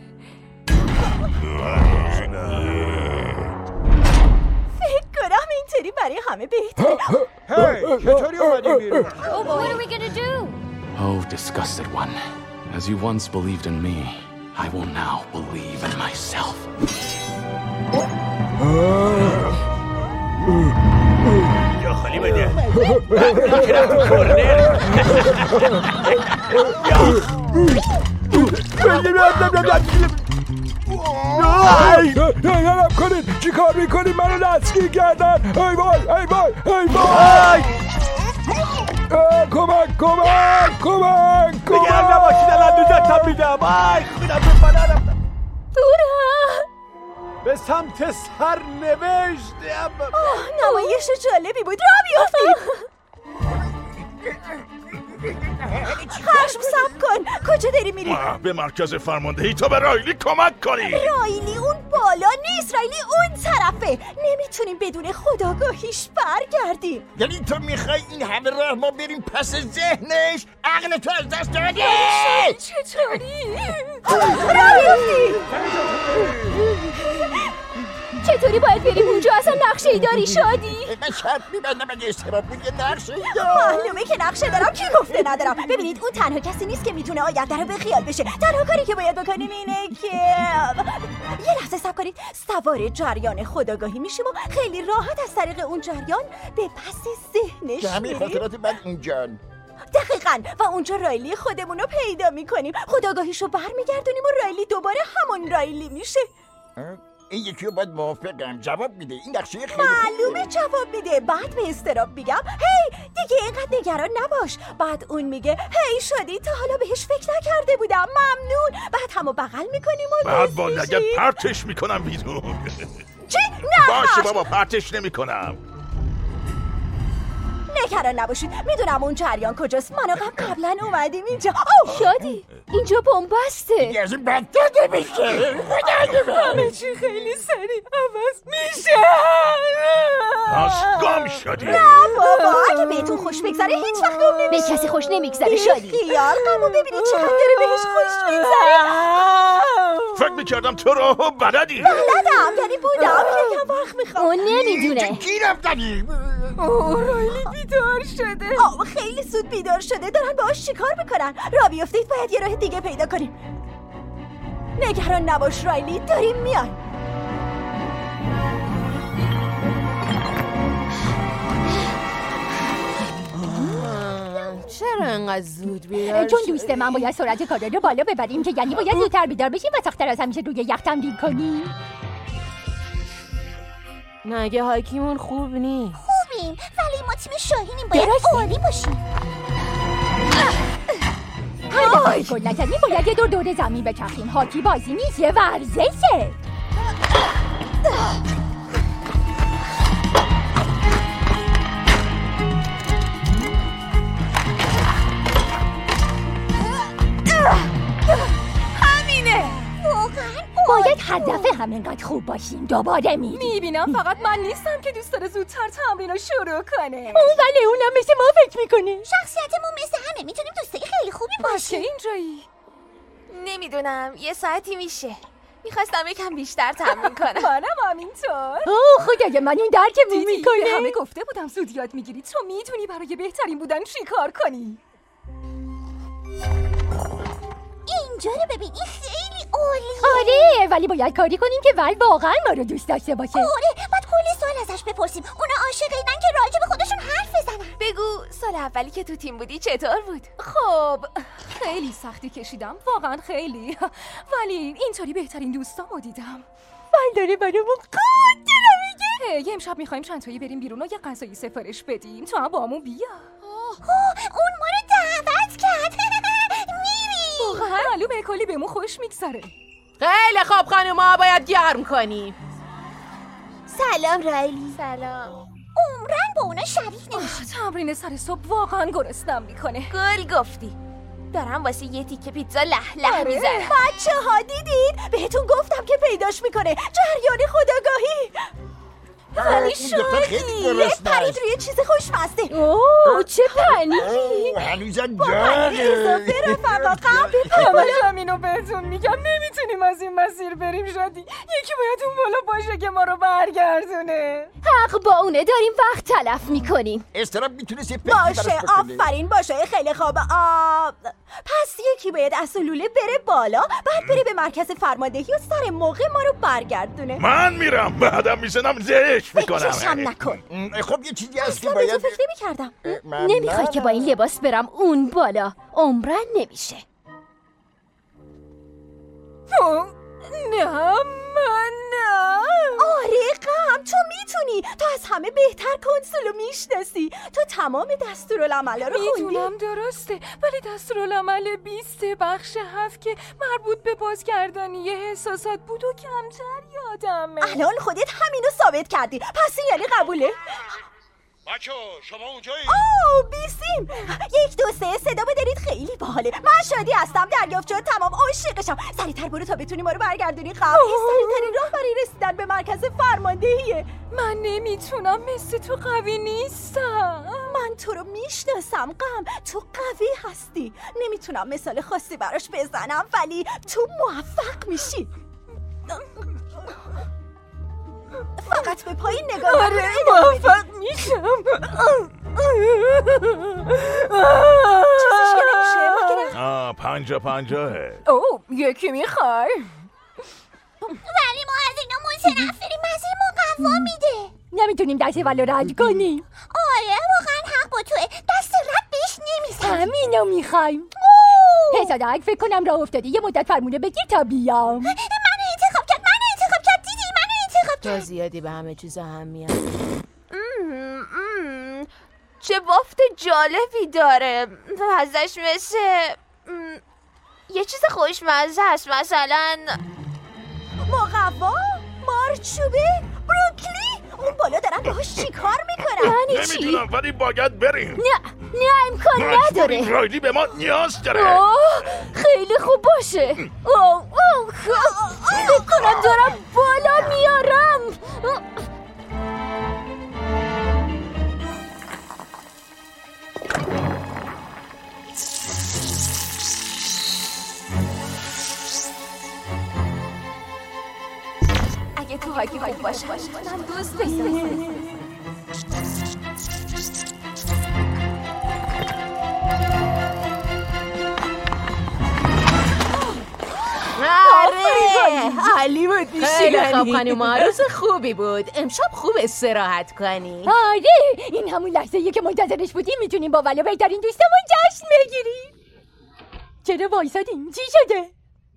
S2: فکر کنم اینطوری برای همه بهتره.
S4: هی چطوری اومدی بیرون؟
S7: What are we gonna do?
S1: Oh, disgusted one. As you once believed in me, I will now believe in myself.
S10: جا خالی بده. میتونم تو کورنر.
S12: نگرم کنید، چی کار میکنید؟ منو دستگیر کردن. ای وای ای وای ای وای. کمک بگرم نباشید الان دوزتم میدم. آی خودم به فنا رفتم به سمت سرنوشت.
S2: نمایش جالبی بود. را بیافتید. خشم سب کن. کجا داری میری؟
S8: به مرکز فرماندهی تا به رایلی کمک کنی.
S2: رایلی اون بالا نیست، رایلی اون طرفه. نمیتونیم بدون خودآگاهیش برگردیم.
S4: یعنی تو میخوای این همه راه ما بریم پس ذهنش؟ عقل تو از دست دادی؟
S11: چطوری؟
S7: چطوری باید بریم اونجا؟ اصلا نقشه ای داری شادی؟
S4: من شرط میبندم اگه اشتباه بود یه نقشه
S2: معلومه که نقشه دارم. کی گفته ندارم؟ ببینید اون تنها کسی نیست که میتونه آینده رو به خیال بشه. تنها کاری که باید بکنیم اینه که یه لحظه صبر کنید. سوار جریان خودآگاهی میشیم و خیلی راحت از طریق اون جریان به پس ذهنش
S4: که همین
S2: میریم.
S4: خاطرات من اینجان.
S2: دقیقاً. و اونجا رایلی خودمون رو پیدا میکنیم، خودآگاهیشو برمیگردونیم و رایلی دوباره همون رایلی میشه.
S4: این یکی رو باید موافقم جواب میده. این نقشه خیلی
S2: معلومه جواب میده. بعد به استراب میگم هی دیگه اینقدر نگران نباش. بعد اون میگه هی شدی تا حالا بهش فکر نکرده بودم، ممنون. بعد همو بغل میکنیم و
S8: بعد با لگت پرتش میکنم بیرون.
S2: چی؟ نه
S8: باشه بابا پرتش نمیکنم.
S2: نگران نباشید، میدونم اون جریان کجاست. من و قبلا اومدیم اینجا.
S7: شادی اینجا بنبسته.
S4: دیگه از این بدتر نمیشه.
S11: همه چی خیلی سریع عوض میشه.
S8: پس گم شدی.
S2: خوش بگذره هیچ وقت غم نمیشه.
S7: به کسی خوش نمیگذره شادی.
S2: خیال غمو ببینید چقدر داره بهش خوش میگذره.
S8: فکر میکردم تو راهو بلدی.
S2: بلدم، یعنی بودم، یکم وقت میخوام.
S7: اون نمیدونه.
S4: گیرم دادی.
S5: رایلی بیدار شده.
S2: خیلی زود بیدار شده. دارن باهاش چیکار میکنن؟ را بیفتید، باید یه راه دیگه پیدا کنیم. نگران نباش رایلی، داریم میان.
S9: چرا انقدر زود بیدار
S7: چون دوست من باید سرعت کارا رو بالا ببریم که یعنی باید زودتر بیدار بشیم و سخت‌تر از همیشه روی یخ تمرین کنیم.
S9: نگه هایکیمون خوب نیست.
S7: خوبیم ولی ما تیم شاهینیم، باید عالی باشیم. هر دفعه گل نزنیم باید یه دور زمین بچرخیم. هاکی بازی نیست، یه ورزشه.
S5: همینه.
S7: باید هر دفعه همینقدر خوب باشیم. دوباره
S11: میبینم فقط من نیستم که دوست داره زودتر تمرین رو شروع کنه.
S7: ولی اونم مثل ما فکر میکنه.
S14: شخصیتمون مثل همه، میتونیم دوستای خیلی خوبی باشیم.
S11: اینجایی
S5: نمیدونم، یه ساعتی میشه. میخواستم یکم بیشتر تمرین کنم.
S11: منم همینطور.
S7: خدای من این درکمون میکنه.
S11: به همه گفته بودم زود یاد میگیری، تو میتونی برای بهترین بودن چی کار کنی.
S14: اینجا رو ببین، این خیلی عالیه.
S7: آره ولی باید کاری کنیم که ول واقعا ما رو دوست داشته باشه.
S14: آره باید کلی سوال ازش بپرسیم. اونا عاشقینن که راجع به خودشون حرف بزنن.
S5: بگو سال اولی که تو تیم بودی چطور بود؟
S11: خب خیلی سختی کشیدم، واقعا خیلی، ولی اینطوری بهترین دوستامو دیدم.
S7: ول داره برامون قدره میگه.
S11: یه امشب میخوایم چند تایی بریم بیرون و یه غذایی سفارش بدیم. تو هم بامون بیا.
S14: اون ما رو دعوت کرد. میریم.
S11: واقعا معلومه کلی بهمون خوش میگذره.
S9: خیلی خوب خانوما، باید گرم کنیم.
S14: سلام رایلی.
S5: سلام.
S14: عمرن با اونا شریک نمیشی.
S11: تمرین سر صبح واقعا گرسنم میکنه.
S5: گل گفتی. دارم واسه یه تیکه پیتزا له میزنم.
S2: بچه ها دیدید؟ بهتون گفتم که پیداش میکنه. جریان خودآگاهی. ولی شادی پرید روی چیز خوشمزه.
S7: اوه چه پنیری.
S4: هنوزم
S2: با پنیر اضافه رفقا
S11: همش همینو بهتون میگم، نمیتونیم از این مسیر بریم شادی. یکی باید اون بالا باشه که ما رو برگردونه.
S7: حق با اونه، داریم وقت تلف میکنیم.
S4: استراب میتونست یه
S2: باشه آفرین، باشه خیلی خوبه. پس یکی باید از لوله بره بالا، بعد بره به مرکز فرماندهی و سر موقع ما رو برگردونه.
S8: من میرم، بعدم میزنم زش میکنم.
S2: فکرشم نکن.
S4: خب یه چیزی هست که
S2: اصلا
S4: باید
S2: فکر نمی‌کردم.
S7: نمیخوای که با این لباس برم اون بالا؟ عمرن نمیشه.
S11: نه من نه.
S2: آره غم، تو میتونی. تو از همه بهتر کنسولو میشناسی. تو تمام دستورالعملا رو خوندی.
S11: میدونم درسته، ولی دستورالعمل 20 بخش 7 که مربوط به بازگردانی احساسات بود و کمتر یادمه.
S2: الان خودت همینو ثابت کردی، پس این یعنی قبوله.
S8: بچه شما اونجایی؟
S2: بیسیم. 1 2 3 صدا بدارید، خیلی باحاله. من شادی هستم، دریافت شد، تمام عاشقشم. سریعتر برو تا بتونی ما رو برگردونی قبل. سریعترین راه برای رسیدن به مرکز فرماندهیه.
S11: من نمیتونم، مثل تو قوی نیستم.
S2: من تو رو میشناسم غم، تو قوی هستی. نمیتونم مثال خاصی براش بزنم ولی تو موفق میشی. فقط به پایین نگاه کن.
S11: آره موفق میشم.
S2: چیزیش که نمیشه.
S8: 50-50.
S11: اوه یکی میخوای؟
S14: ولی ما از اینا متنفریم، از این مقوا میده.
S7: نمیتونیم دست ولو رد کنیم.
S14: آره واقعا حق با توه، دست رد بهش نمیزنیم.
S7: همینو میخوایم. حسادک فکر کنم راه افتادی، یه مدت فرمونه بگیر تا بیام.
S9: تو زیادی به همه چیز اهمیت.
S5: چه بافت جالبی داره. ازش مثل یه چیز خوشمزه هست، مثلا
S2: مقوا، مارچوبه، بروکلی. اون بالا دارن باهاش چی کار میکنن؟
S7: یعنی چی؟
S8: نمیدونم ولی باید بریم.
S7: نه امکان نداره.
S8: رایلی به ما نیاز داره.
S7: خیلی خوب باشه. فکر کنم دارم بالا میارم.
S2: عالی بود
S9: خیلی خوب
S2: میشیلانی.
S9: خانوما، روز خوبی بود. امشب خوب استراحت کنی.
S7: آره این همون لحظه‌ایه که منتظرش بودیم. میتونیم با ولو بهترین دوستمون جشن بگیریم. چرا وایسادین؟ چی شده؟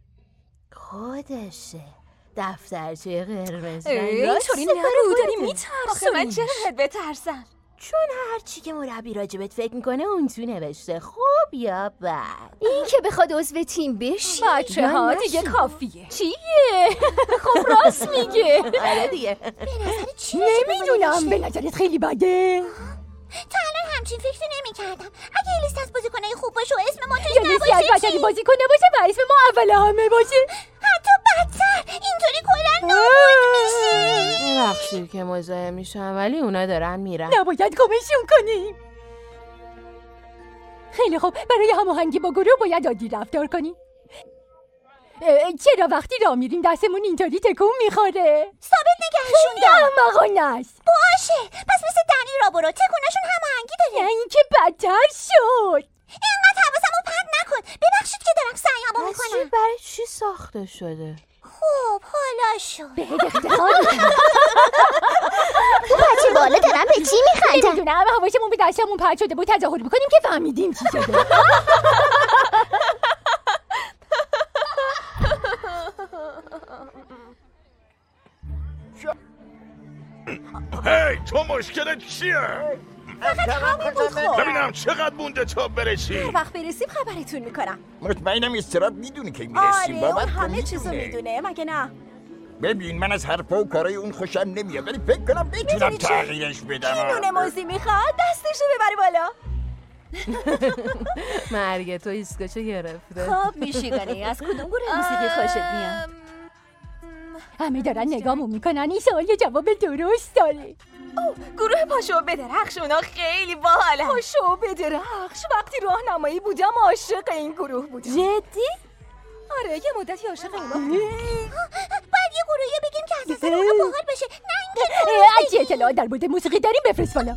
S9: خودشه دفترچه قرمز
S5: اینطوری نرو داری میترسونی. من چرا باید بترسم؟
S9: چون هر چی که مربی راجبت فکر میکنه اون تو نوشته، خوب یا بد.
S7: این که بخواد عضو تیم بشی
S11: بچه ها دیگه کافیه.
S7: چیه؟ خب راست میگه.
S9: آره دیگه.
S7: نمیدونم، به نظرت خیلی بده؟
S14: تا الان همچین فکری نمی‌کردم. اگه یه لیست از بازیکنای خوب باشه و اسم ما توش
S7: یا لیستی از بدتری بازیکن نباشه و اسم ما اول همه باشه.
S14: حتی بدتر اینطوری کلا نابود میشه.
S9: ببخشید که مزاحم میشم ولی اونا دارن میرن.
S7: نباید کمشون کنیم. خیلی خوب، برای هماهنگی با گروه باید عادی رفتار کنیم. چرا وقتی راه میریم دستمون اینطوری تکون میخوره؟
S14: ثابت نگهشون
S7: خیلی احمقانه است.
S14: باشه، پس مثل دنی رابرو تکونشون هماهنگی داره.
S7: نه اینکه بدتر شد.
S14: اینقدر حواسمو پرت نکن. ببخشید که دارم سعیمو میکنم.
S9: برای چی ساخته شده؟
S14: خب حالا شد.
S7: به افتخار
S14: بچه بالا دارم به چی میخندم؟
S7: نمیدونم، حواسمون به دستمون پرت شده بود تظاهر بکنیم که فهمیدیم چی شده.
S8: هی تو مشکلت چیه؟
S2: فقط همین بود خب.
S8: ببینم چقدر مونده تا برسی.
S2: هر وقت برسیم خبرتون میکنم.
S4: مطمئنم استراب میدونی که میرسیم.
S2: آره اون همه چیزو میدونه مگه نه؟
S4: ببین من از حرفا و کارای اون خوشم نمیاد ولی فکر کنم بتونم تغییرش بدم.
S2: این نونه موزی میخواد دستشو ببری بالا.
S9: مرگ تو ایسکوچو گرفته.
S2: خب میشیدنی از کدوم گروه موسیقی خوشت میاد؟
S7: همه دارن نگامو میکنن. این سوال یه جواب درست داره.
S5: گروه پاشو بدرخش اونا خیلی باحالن.
S11: پاشو بدرخش وقتی راهنمایی بودم عاشق این گروه بودم.
S2: جدی؟
S11: آره یه مدتی عاشق اینا بودم.
S14: باید یه گروهی بگیم که از نظر اونا باحال باشه، نه اینکه
S7: اگه اطلاعات در مورد موسیقی داریم بفرست بالا.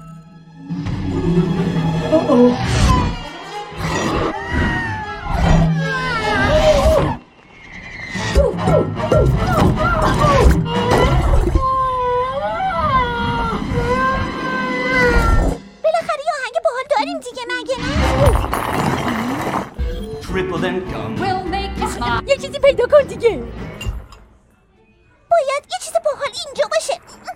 S14: بالاخره یه آهنگ باحال داریم دیگه مگه نه؟
S7: یه چیزی پیدا کن دیگه.
S14: باید یه چیز باحال اینجا باشه.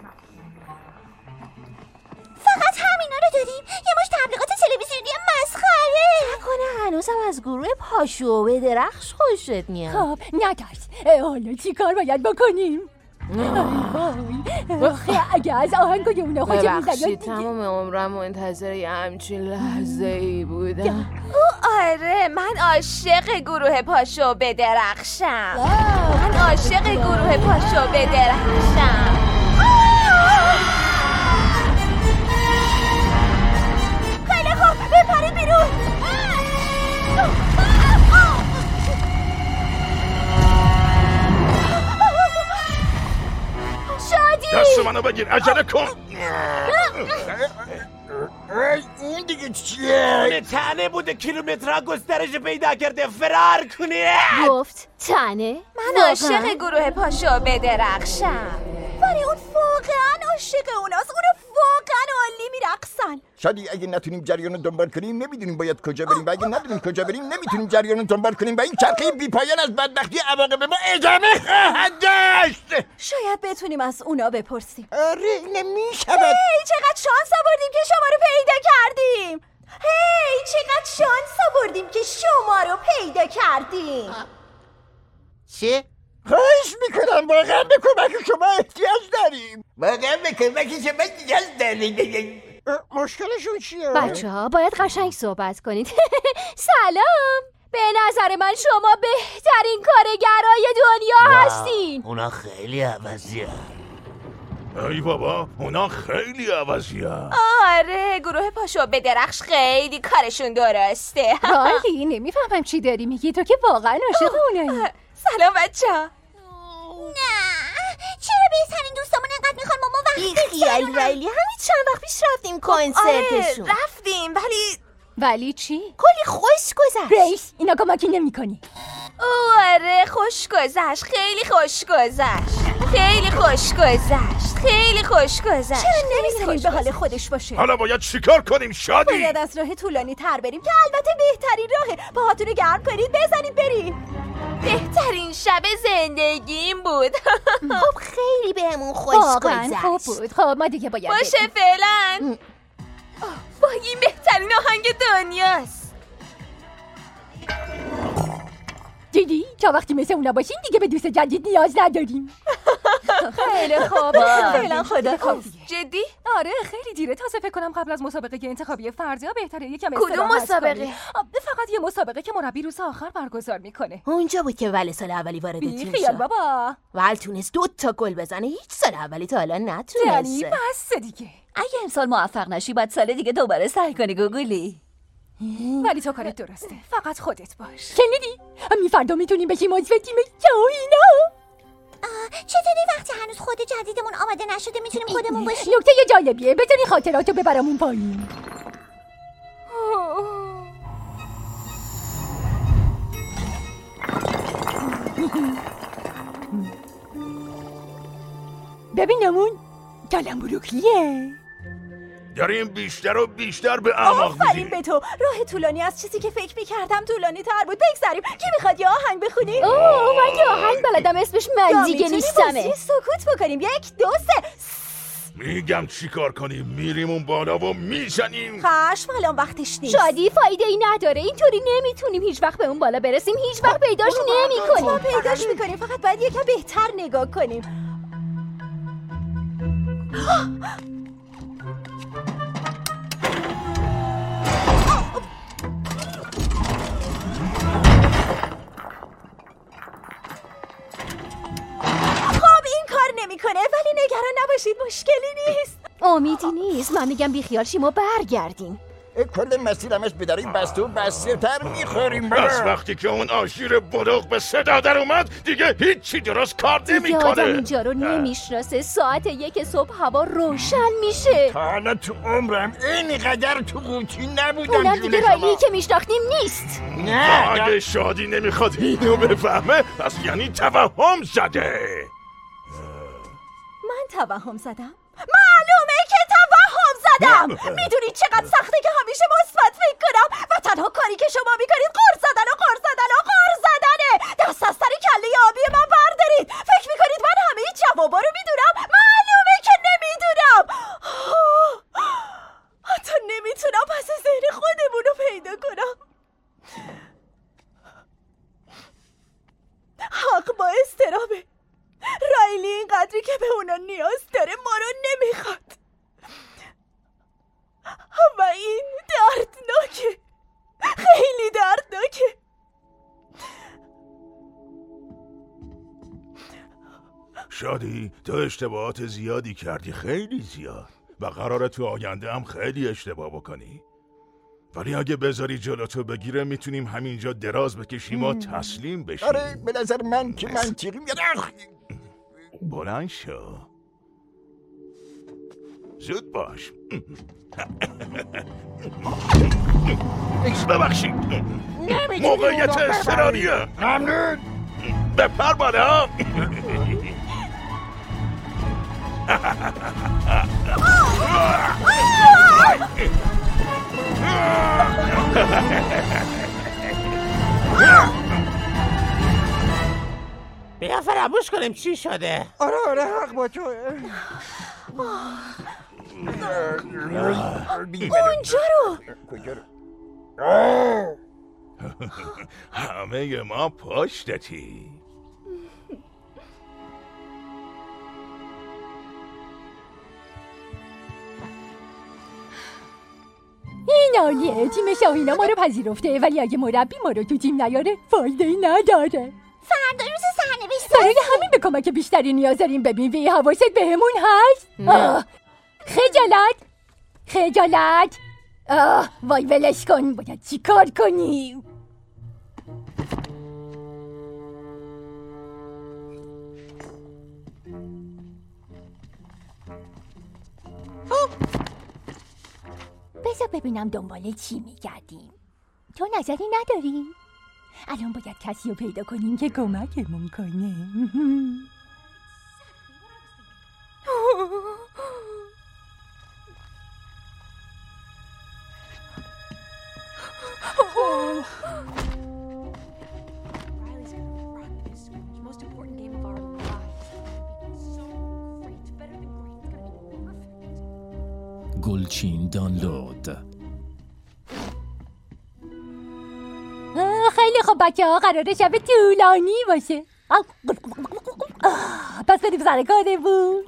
S14: فقط همینا رو داریم. یه مش تبلیغات تلویزیونی مسخره.
S9: نکنه هنوزم از گروه پاشو بدرخش خوشت میاد.
S7: خب نترس. حالا چی کار باید بکنیم؟ آخه اگه از آهنگای اونا خوشم میاد
S9: ببخشید تمام عمرم منتظر یه همچین لحظه ای بودم.
S5: آره من عاشق گروه پاشو بدرخشم. من عاشق گروه پاشو بدرخشم.
S2: خیلی خوب بپرید بیرون. شادی
S8: دست منو بگیر عجله کن.
S4: این دیگه چیه؟
S10: تنه بوده کیلومترها گسترش پیدا کرده فرار کنی.
S7: گفت تنه؟
S5: من عاشق گروه پاشو بدرخشم.
S2: ولی اون واقعا عاشق اوناست. اونا واقعا عالی میرقصن.
S4: شادی اگه نتونیم جریان رو دنبال کنیم نمیدونیم باید کجا بریم و اگه ندونیم کجا بریم نمیتونیم جریان رو دنبال کنیم و این چرخه بی‌پایان از بدبختی عواقب ما ادامه خواهد داشت.
S2: شاید بتونیم از اونا بپرسیم.
S4: آره نمیشود.
S2: هی چقدر شانس آوردیم که شما رو پیدا کردیم. هی چقدر شانس آوردیم که شما رو پیدا کردیم.
S13: چی؟
S4: خواهش میکنم واقعا به کمک شما احتیاج داریم. واقعا به کمک شما احتیاج داریم. مشکلشون چیه؟
S7: بچه ها باید قشنگ صحبت کنید. سلام، به نظر من شما بهترین کارگرای دنیا هستین.
S10: اونا خیلی عوضیه.
S8: ای بابا اونا خیلی عوضیه.
S5: آره گروه پاشو بدرخش خیلی کارشون درسته.
S7: رالی نمیفهمم چی داری میگی. تو که واقعا عاشق اونایی.
S5: سلام بچه‌ها.
S14: نه چرا بهترین دوستامون انقدر میخوان ما وقت
S9: خیال ریلی همین چند وقت پیش رفتیم کنسرتشون.
S5: رفتیم
S7: ولی چی؟
S9: کلی خوش گذشت.
S7: ریس اینا کمکی نمی کنی.
S5: آره خوش گذشت، خیلی خوش گذشت، خیلی خوش گذشت، خیلی خوش گذشت.
S2: چرا نمی‌ذارین به حال خودش باشه؟
S8: حالا باید چیکار کنیم شادی؟
S2: باید از راه طولانی تر بریم که البته بهترین راهه. پاهاتونو گرم کنید بزنید بریم.
S5: بهترین شب زندگیم بود.
S7: خب خیلی بهمون خوش گذشت. خوب بود. خب ما دیگه باید
S5: باشه فعلا. وای این بهترین آهنگ دنیاست.
S7: دیدی؟ تا وقتی مثل اونا باشیم دیگه به دوست جدید نیاز نداریم.
S2: خیلی خوب. فعلا خدا کافیه.
S5: جدی؟
S11: آره خیلی دیره. تازه فکر کنم قبل از مسابقه انتخابی فردا بهتره یکم
S5: کدوم مسابقه؟
S11: فقط یه مسابقه که مربی روز آخر برگزار میکنه.
S9: اونجا بود که ول سال اولی وارد تیم شد.
S11: خیال بابا.
S9: ول تونست 2 تا گل بزنه. هیچ سال اولی تا الان نتونسته.
S11: یعنی بس دیگه.
S2: اگه امسال موفق نشی باید سال دیگه دوباره سعی کنی گوگلی.
S11: ولی تو کارت درسته. فقط خودت باش.
S7: شنیدی؟ همین فردا میتونیم بشیم عضو تیم جایینا.
S14: چطوری وقتی هنوز خود جدیدمون آماده نشده میتونیم خودمون باشیم؟
S7: نکته جالبیه. بذاری خاطراتو ببرمون پایین. ببینمون کلم بروکلیه.
S8: داریم بیشتر و بیشتر به اعماق
S2: آفرین به تو. راه طولانی از چیزی که فکر میکردم طولانی تر بود. بگذاریم. کی میخواد یه آهنگ بخونیم؟
S7: من یه آهنگ بلدم اسمش من دیگه نیستمه.
S2: سکوت بکنیم. 1 2 3.
S8: میگم چی کار کنیم؟ میریم اون بالا و میزنیم.
S2: خشم الان وقتش نیست.
S7: شادی فایده ای نداره. اینطوری نمیتونیم هیچ وقت به اون بالا برسیم. هیچ وقت پیداش نمیکنیم.
S2: ما پیداش میکنیم. فقط باید یکم بهتر نگاه کنیم. نمیکنه ولی نگران نباشید مشکلی نیست.
S7: امیدی نیست. من میگم بیخیال شیم و برگردیم.
S4: کل مسیر همش به داریم بسته و بسته‌تر میخوریم.
S8: بس وقتی که اون آشیر بلوغ به صدا در اومد دیگه هیچی درست کار نمیکنه.
S7: آدم اینجا رو نمیشناسه. ساعت 1 صبح هوا روشن میشه.
S4: تا حالا تو عمرم اینقدر تو قوطی نبودم.
S7: اونم دیگه رایلی که میشناختیم نیست.
S8: نه اگه شادی نمیخواد اینو بفهمه پس یعنی توهم زده.
S2: من توهم زدم؟ معلومه که توهم زدم. میدونید چقدر سخته که همیشه مثبت فکر کنم و تنها کاری که شما میکنید قرص زدن و قرص زدن و قرص زدنه. دست از سر کله آبی من بردارید. فکر میکنید من همه جوابا رو میدونم؟ معلومه که نمیدونم. حتی نمیتونم پس ذهن خودمون رو پیدا کنم. حق با استرابه. رایلی اینقدری که به اونا نیاز داره ما رو نمیخواد و این دردناکه. خیلی دردناکه.
S8: شادی تو اشتباهات زیادی کردی. خیلی زیاد و قراره تو آینده هم خیلی اشتباه بکنی. ولی اگه بذاری جلوتو بگیره میتونیم همینجا دراز بکشیم و تسلیم بشیم.
S4: آره به نظر من که منطقی میاد.
S8: بلند شو. زود باش. ببخشید موقعیت اضطراریه.
S4: ممنون.
S8: بپر بالا.
S10: بیا فراموش کنیم چی شده.
S4: آره حق با تو.
S2: اونجا رو.
S4: کجا رو؟
S8: همه ما پشتتی.
S7: این عالیه. تیم شاهینا ما رو پذیرفته ولی اگه مربی ما رو تو تیم نیاره فایده ای نداره.
S14: فردا روز سرنوشت
S7: برای همین به کمک بیشتری نیاز داریم. ببین وی حواست بهمون هست؟ خجالت. وای ولش کن. باید چی کار کنیم؟ بذار ببینم دنبال چی میگردیم. تو نظری نداری؟ الان باید کسی رو پیدا کنیم که کمکمون کنه.
S15: گلچین دانلود.
S7: خیلی خوب بچه ها، قراره شب طولانی باشه. پس بریم سر کارمون.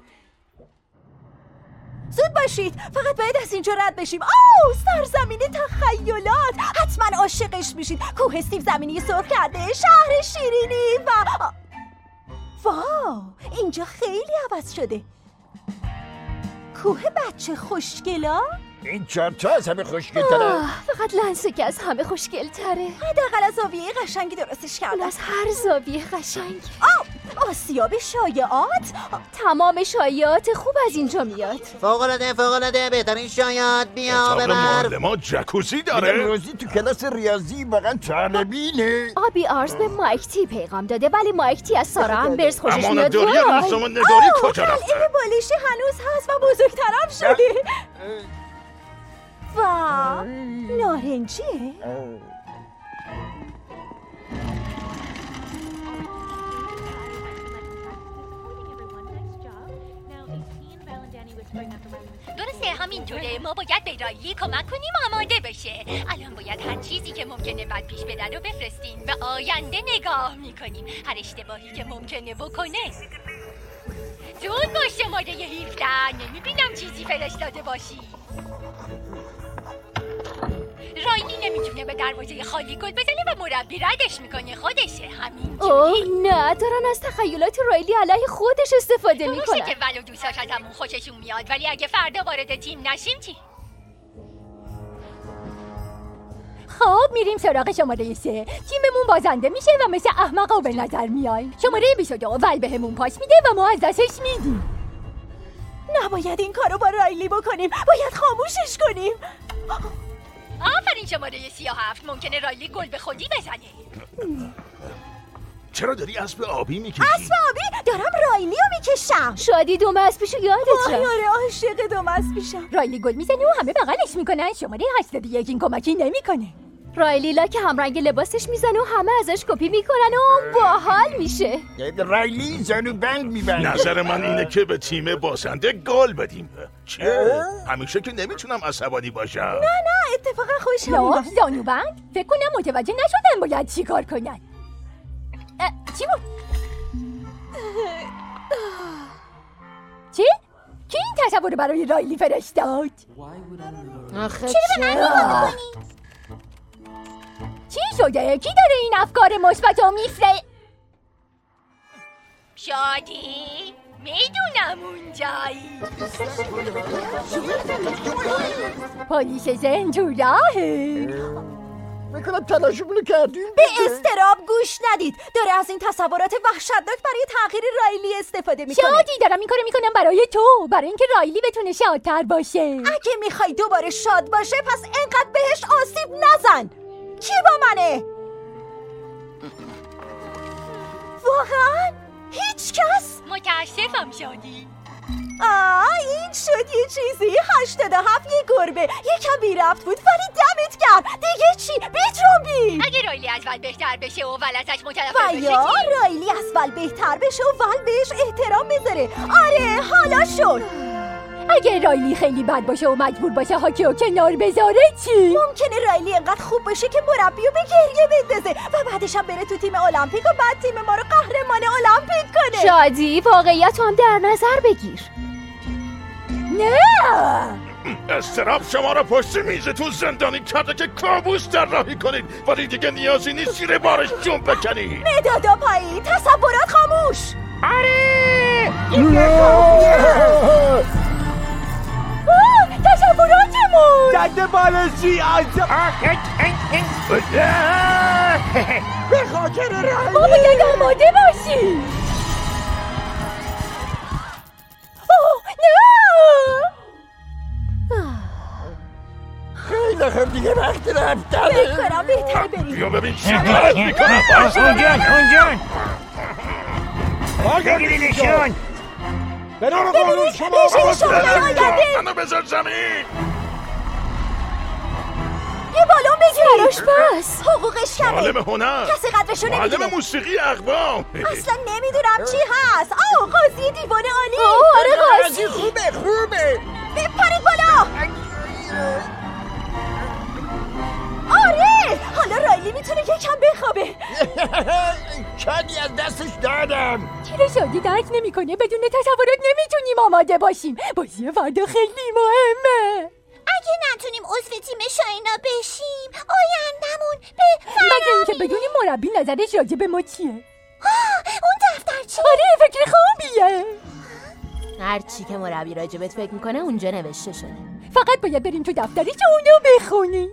S2: زود باشید، فقط باید از اینجا رد بشیم. آو، سرزمین تخیلات. حتما عاشقش میشید. کوه استیو زمینی سرخ کرده، شهر شیرینی و واو، اینجا خیلی عوض شده. کوه بچه خوشگلا؟
S4: این چارتا از همه خوشگل تره.
S7: فقط لنسه که از همه خوشگل تره.
S2: حداقل از زاویه قشنگی درستش کردن.
S7: از هر زاویه قشنگ.
S2: آسیاب شایعات؟
S7: تمام شایعات خوب از اینجا میاد.
S13: فوق‌العاده بهترین شایعات. بیا ببر.
S8: معلم جکوزی داره.
S4: روزی تو کلاس ریاضی واقعا طالبینه.
S7: آبی آرز به مایکتی پیغام داده، ولی مایکتی از سارا امبرز خوشش میاد.
S8: امانتداری روزنامه‌نگاری کجا رفته؟
S2: قلعه بالشی هنوز هست و بزرگترم شده. واو، نارنجیه؟
S7: درسته، همینطوره. ما باید به رایلی کمک کنیم آماده بشه. الان باید هر چیزی که ممکنه بد پیش بدن رو بفرستیم. به آینده نگاه میکنیم، هر اشتباهی که ممکنه بکنه. زود باش شماره 17. نمیبینم چیزی فرستاده باشی. رایلی نمیتونه به دروازه خالی گل بزنه و مربی ردش میکنه. خودشه همینجوری. اوه نه، دارن از تخیلات رایلی علیه خودش استفاده میکنن. که ولو دوستاش از همون خوششون میاد، ولی اگه فردا وارد تیم نشیم چی؟ خب میریم سراغ شماره 3. تیممون بازنده میشه و مثل احمقا به نظر میای. شماره 22 ول بهمون پاس میده و ما از دستش میدیم.
S2: نباید این کارو با رایلی بکنیم، باید خاموشش کنیم.
S7: آفرین شماره 37. ممکنه رایلی گل به خودی بزنه.
S8: چرا داری اسب آبی میکشی؟
S2: اسب آبی؟ دارم رایلی رو میکشم.
S7: شادی دوماسبیشو یادت رفت.
S2: آره، عاشق دوماسبیشم.
S7: رایلی گل میزنه و همه بغلش میکنن. شماره 81 این کمکی نمیکنه. رایلی لاک همرنگ لباسش میزنه و همه ازش کپی میکنن و باحال میشه.
S4: رایلی زانو بند میبنده.
S8: نظر من اینه که به تیم بازنده گل بدیم. چه؟ همیشه که نمیتونم عصبانی باشم.
S2: نه اتفاقا خوشم میاد.
S7: زانو بند؟ فکر کنم متوجه نشدن باید چی کار کنن. چی بود؟ چی؟ کی این تصور رو برای رایلی فرستاد؟
S9: آخه
S7: چرا به من نگاه می‌کنی؟ چی شده؟ کی داره این افکار مثبت رو میفره؟ شادی؟ میدونم اونجایی. پلیس زن تو راهه.
S4: میکنم تلاشمونو کردیم.
S2: به استراب گوش ندید. داره از این تصورات وحشتناک برای تغییر رایلی استفاده میکنه.
S7: شادی، دارم این کارو میکنم برای تو، برای اینکه رایلی بتونه شادتر باشه.
S2: اگه میخوای دوباره شاد باشه پس انقدر بهش آسیب نزن. کی با منه؟ واقعا؟ هیچ کس؟
S7: متاسفم شادی.
S2: این شد یه چیزی. 87 یه گربه. یکم بی رفت بود ولی دمت کرد. دیگه چی؟ بیتروبی.
S7: اگه رایلی از ول بهتر بشه و ول ازش متنفر بشه
S2: یا رایلی از ول بهتر بشه و ول بهش احترام بذاره. آره حالا شد.
S7: اگه رایلی خیلی بد باشه و مجبور باشه هاکی رو کنار بذاره چی؟
S2: ممکنه رایلی انقدر خوب باشه که مربی رو به گریه بندازه و بعدش هم بره تو تیم المپیک و بعد تیم ما رو قهرمان المپیک کنه.
S7: شادی، واقعیت هم در نظر بگیر. نه،
S8: استراب شما رو پشت میزتون زندانی کرده که کابوس در راهی کنید، ولی دیگه نیازی نیست زیر بارش جون بکنید.
S2: مدادا پایین، تصورات خاموش.
S3: آره
S2: تصوراتمون.
S10: دنده بالشی به خاطر رایلی.
S7: ما باید آماده باشیم.
S4: خیلی خب دیگه وقت رفتنه.
S2: فکر کنم بهتره بریم.
S8: بیا ببین چی کارت میکنم.
S3: اونجان بگیریدشون.
S2: ببینید رژه شغل آینده.
S8: منو بذار زمین.
S2: یه بالون بگیرید. بس حقوقش کمه.
S8: معلم هنر.
S2: کسی قدرشو نمیدونه.
S8: معلم موسیقی اقوام.
S2: اصلا نمیدونم چی هست. قاضی دیوانه عالی.
S7: آره قاضی.
S4: خوبه.
S2: بپرید بالا. آره حالا رایلی میتونه یکم بخوابه.
S4: شادی از دستش دادم.
S7: چرا شادی درک نمیکنه؟ بدون تصورات نمیتونیم آماده باشیم. بازی فردا خیلی مهمه.
S14: اگه نتونیم عضو تیم شاینا بشیم آیندمون به
S7: مگه اینکه بدونیم مربی نظرش راجع به ما چیه.
S14: اون دفترچه.
S7: آره فکر خوبیه.
S9: هر چی که مربی راجبت فکر میکنه اونجا نوشته شده.
S7: فقط باید بریم تو دفترش اونو بخونیم.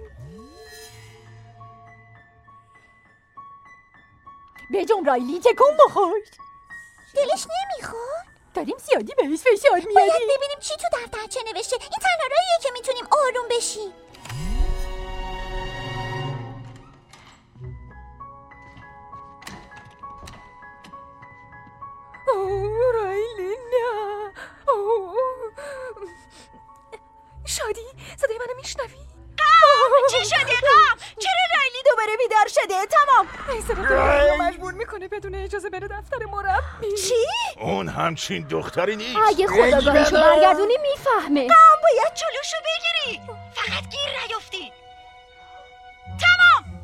S7: بجم رایلی تکون بخور.
S14: دلش نمیخواد؟
S7: داریم زیادی بهش فشار میاریم.
S14: باید ببینیم چی تو دفترچه نوشته. این تنها راهیه که میتونیم آروم بشیم.
S11: رایلی نه. شادی صدای منو میشنوی؟
S2: چی شده قام؟ چرا رایلی دوباره بیدار شده؟ تمام.
S11: این صدا مجبور میکنه بدون اجازه بره دفتر مربی.
S2: چی؟
S8: اون همچین دختری نیست.
S7: اگه خداگاهیشو برگردونی میفهمه.
S2: قام باید جلوشو بگیری. فقط گیر نیفتی. تمام.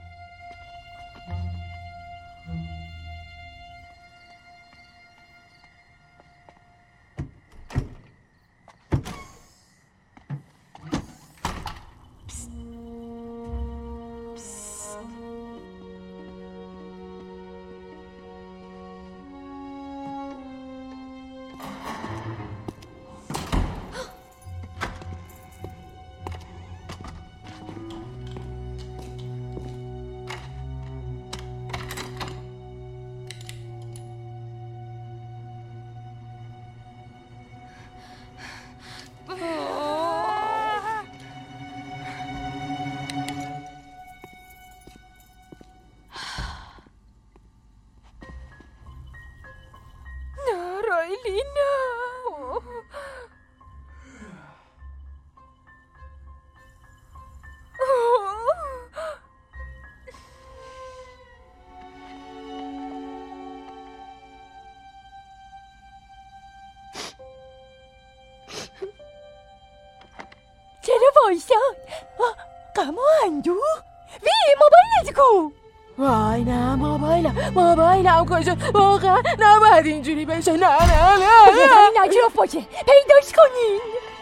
S7: چرا وایساد؟ غم و اندوه؟ موبایلت کو؟
S9: وای نه موبایلم کجا؟ واقعا نباید اینجوری بشه. نه
S7: همین اطراف باشه. پیداش کنین.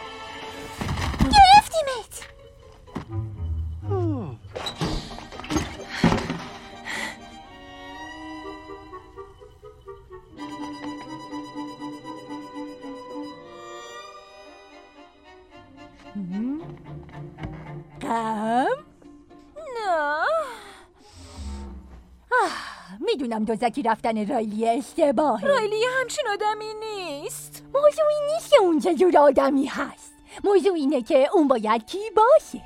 S14: گرفتیمت.
S7: نه میدونم دزدکی رفتن رایلی اشتباهه.
S11: رایلی همچین آدمی نیست.
S7: موضوع این نیست که اون چه جور آدمی هست. موضوع اینه که اون باید کی باشه.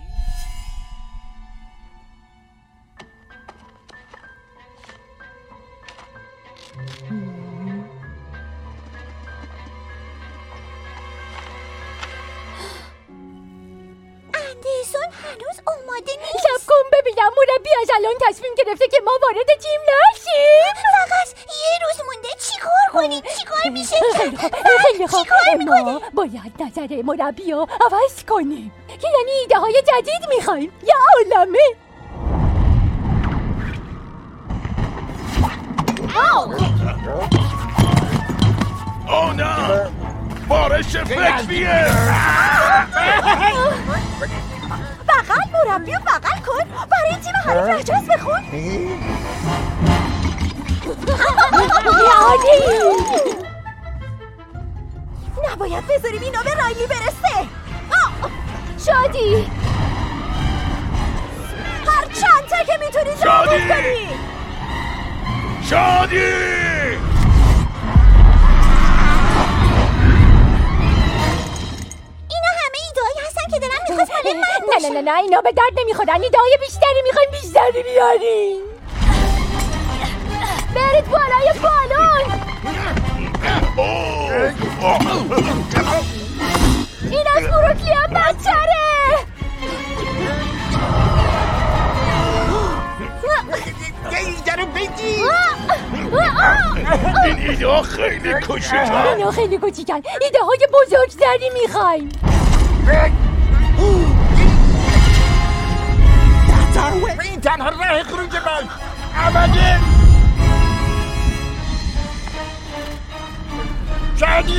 S14: اندرسون هنوز اومده نیست.
S7: شب کن ببینم مربی از الان تصمیم گرفته که ما وارد تیم نشیم.
S14: فقط یه روز مونده. چیکار کنیم؟ چیکار میشه؟
S7: خیلی خوب. ما باید نظر مربی رو عوض کنیم. که یعنی ایده های جدید میخوایم. یا عالمه.
S8: نه بارش فکریه.
S2: بغل مربی و بغل کن. برای تیم حریف احجاز بخون. نباید بذاریم اینا به رایلی برسه.
S7: شادی
S2: هر چند تا که میتونی زمین کنی.
S8: شادی
S14: اینا همه ایده‌ای هستن که دلم میخواست مال من
S7: نه اینا به درد نمیخورن. ایده‌های بیشتری میخوایم بیشتری بیارین. برید بالای بالون. این از بروکلی هم بدتره.
S4: ایده رو بگی.
S8: این ایده ها خیلی کوچیکن.
S7: اینا خیلی کوچیکن. ایده های بزرگتری میخوایم.
S4: این تنها راه خروج من. آمده شادی.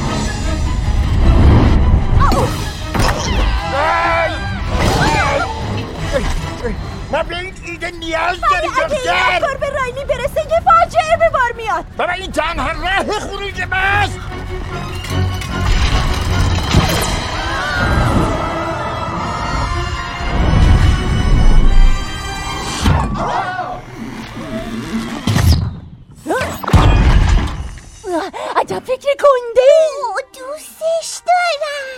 S4: ما به این ایده نیاز داریم دکتر.
S2: اگه این افکار به رایلی برسه یه فاجعه به بار میاد.
S4: بابا این تنها راه خروج ماست.
S7: عجب فکر کنده.
S14: دوستش دارم.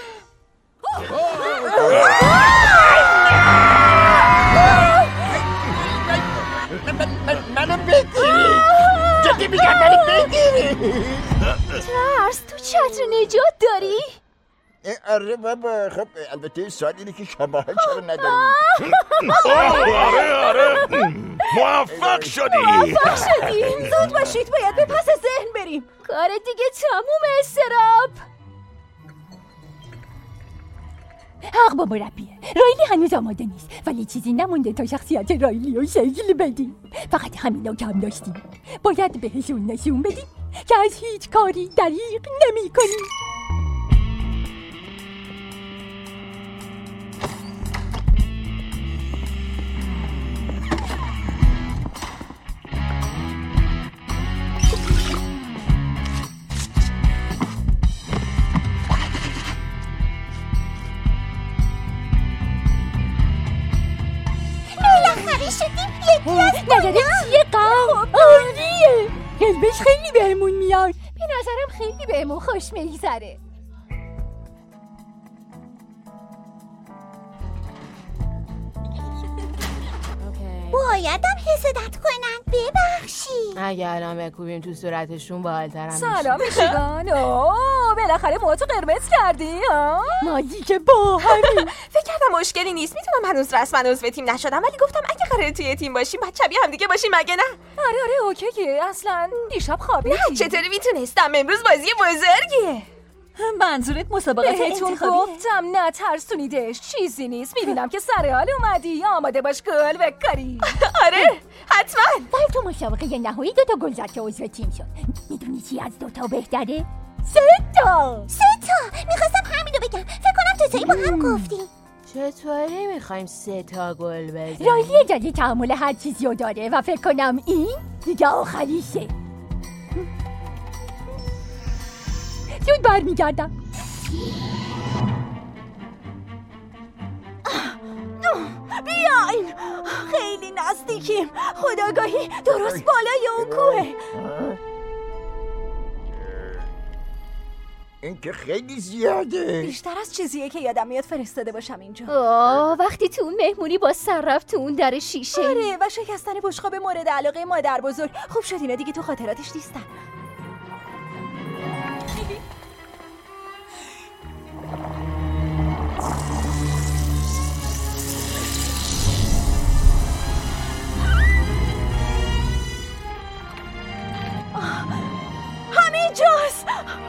S4: منو بگیری. جدی میگم منو بگیری.
S7: ترس تو چتر نجات داری؟
S4: آره بابا. خب البته سوال اینه که شما چرا نداریم.
S8: آره موفق شدیم.
S2: زود باشید باید به پس ذهن بریم.
S7: کار دیگه تموم. استراب حق با مربیه. رایلی هنوز آماده نیست ولی چیزی نمونده تا شخصیت رایلی رو شکل بدیم. فقط همینا کم داشتیم. باید بهشون نشون بدیم که از هیچ کاری دریغ نمی کنیم. نداره چیه قم؟ عالیه. حلبش خیلی بهمون میاد. به نظرم خیلی بهمون خوش میگذره.
S14: بایدم حسادت کنن. ببخشید.
S9: اگه الان بکوبیم تو صورتشون بالترم میشه.
S11: سلام میشگان. بالاخره موهاتو قرمز کردی ها؟
S7: مادی که با همین.
S5: فکر کردم مشکلی نیست. میتونم هنوز رسما عضو تیم نشدم ولی گفتم اگه قراره توی تیم باشیم بعد شبیه هم دیگه باشیم مگه نه؟
S11: آره اوکیه. اصلا دیشب خوابیدی.
S5: نه چطوری میتونستم؟ امروز بازی بزرگیه.
S11: منظورت مسابقات
S5: بهتون
S11: انتخابیه؟ گفتم نه ترسونیدش. چیزی نیست. میبینم که سر حال اومدی. آماده باش گل بکاری.
S5: آره حتما.
S7: ولی تو مسابقه نهایی 2 تا گل زد که عضو تیم شد. میدونی چی از 2 تا بهتره؟ 3 تا.
S14: میخواستم همین رو بگم. فکر کنم تو تایی با هم گفتیم.
S9: چطوری میخوایم 3 تا گل بزنیم؟
S7: رایلی اجازه تحمل هر چیزی رو داره و فکر کنم این دیگه آخریشه. زود برمیگردم.
S2: بیاین خیلی نزدیکیم. خداگاهی درست بالای اون کوه.
S4: این که خیلی زیاده.
S2: بیشتر از چیزیه که یادم میاد فرستاده باشم اینجا.
S7: وقتی تو اون مهمونی با سر رفت تو اون در شیشه.
S2: آره و شکستن بشقاب مورد علاقه مادر بزرگ. خوب شد اینا دیگه تو خاطراتش نیستن. همینجاست.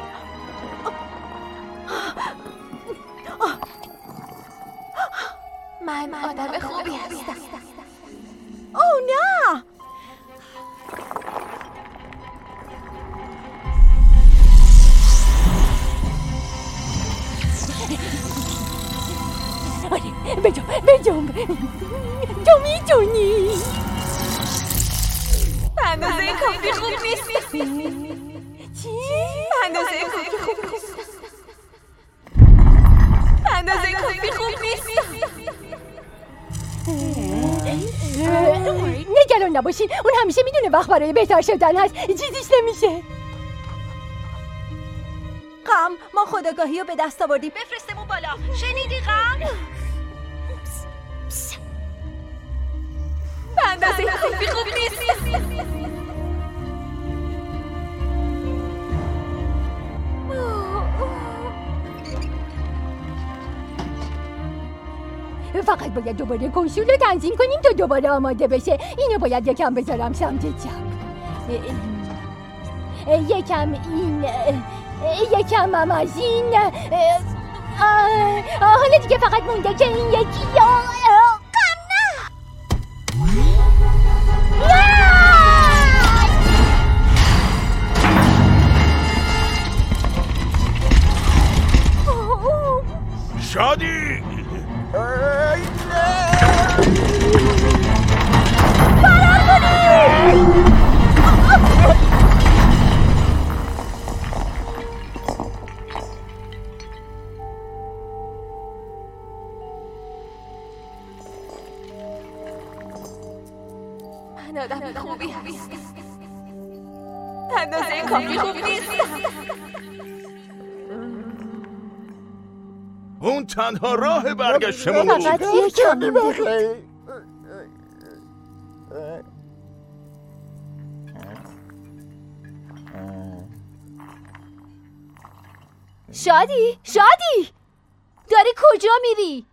S5: من آدم خوبی هستم.
S2: اوه نه.
S7: آره بجنب. تو میتونی.
S5: اندازه کافی خوب نیست.
S7: چی؟
S5: اندازه کافی خوب نیست. اندازه کافی خوب نیست.
S7: نگران نباشین. اون همیشه میدونه وقت برای بهتر شدن هست. چیزیش نمیشه.
S2: قم ما خداگاهی رو به دست آوردیم. بفرستمون بالا. شنیدی قم؟
S5: کافی خوب نیست.
S7: فقط باید دوباره کنسول رو تنظیم کنیم تا دوباره آماده بشه. اینو باید یکم بذارم سمت چپ، یکم این، یکم هم از این. حالا دیگه فقط مونده که این یکی
S8: شادی
S5: من آدم خوبی هستم، اندازه کافی خوب نیستم.
S8: اون تنها راه برگشتمون بود.
S7: فقط یکم مونده. شادی داری کجا میری؟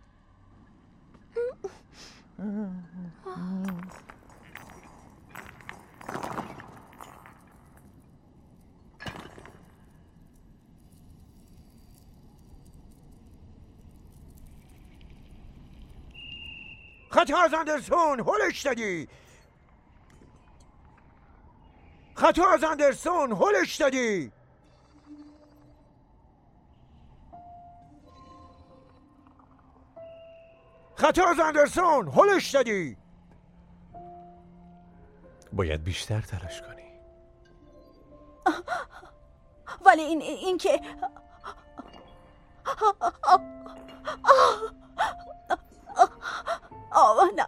S10: خطا از اندرسون هلش دادی. خطا از اندرسون هلش دادی. خطا از اندرسون هلش دادی.
S12: باید بیشتر تلاش کنی.
S2: ولی این که نه.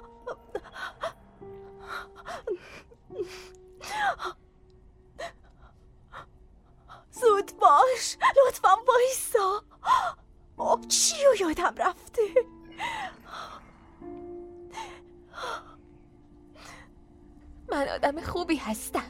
S2: زود باش، لطفاً وایسا. چیو یادم رفته.
S5: من آدم خوبی هستم.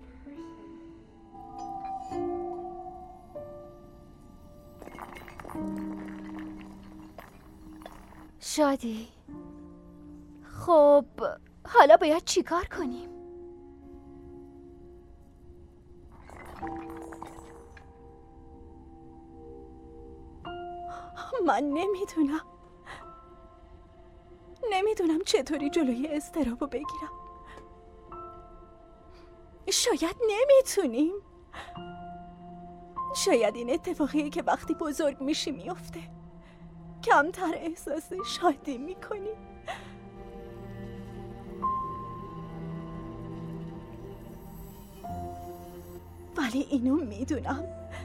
S7: شادی، خب حالا باید چی کار کنیم؟
S2: من نمیدونم چطوری جلوی اضطرابو بگیرم. شاید نمیتونیم. شاید این اتفاقی که وقتی بزرگ میشی میفته. کمتر احساس شادی میکنی. ولی اینو میدونم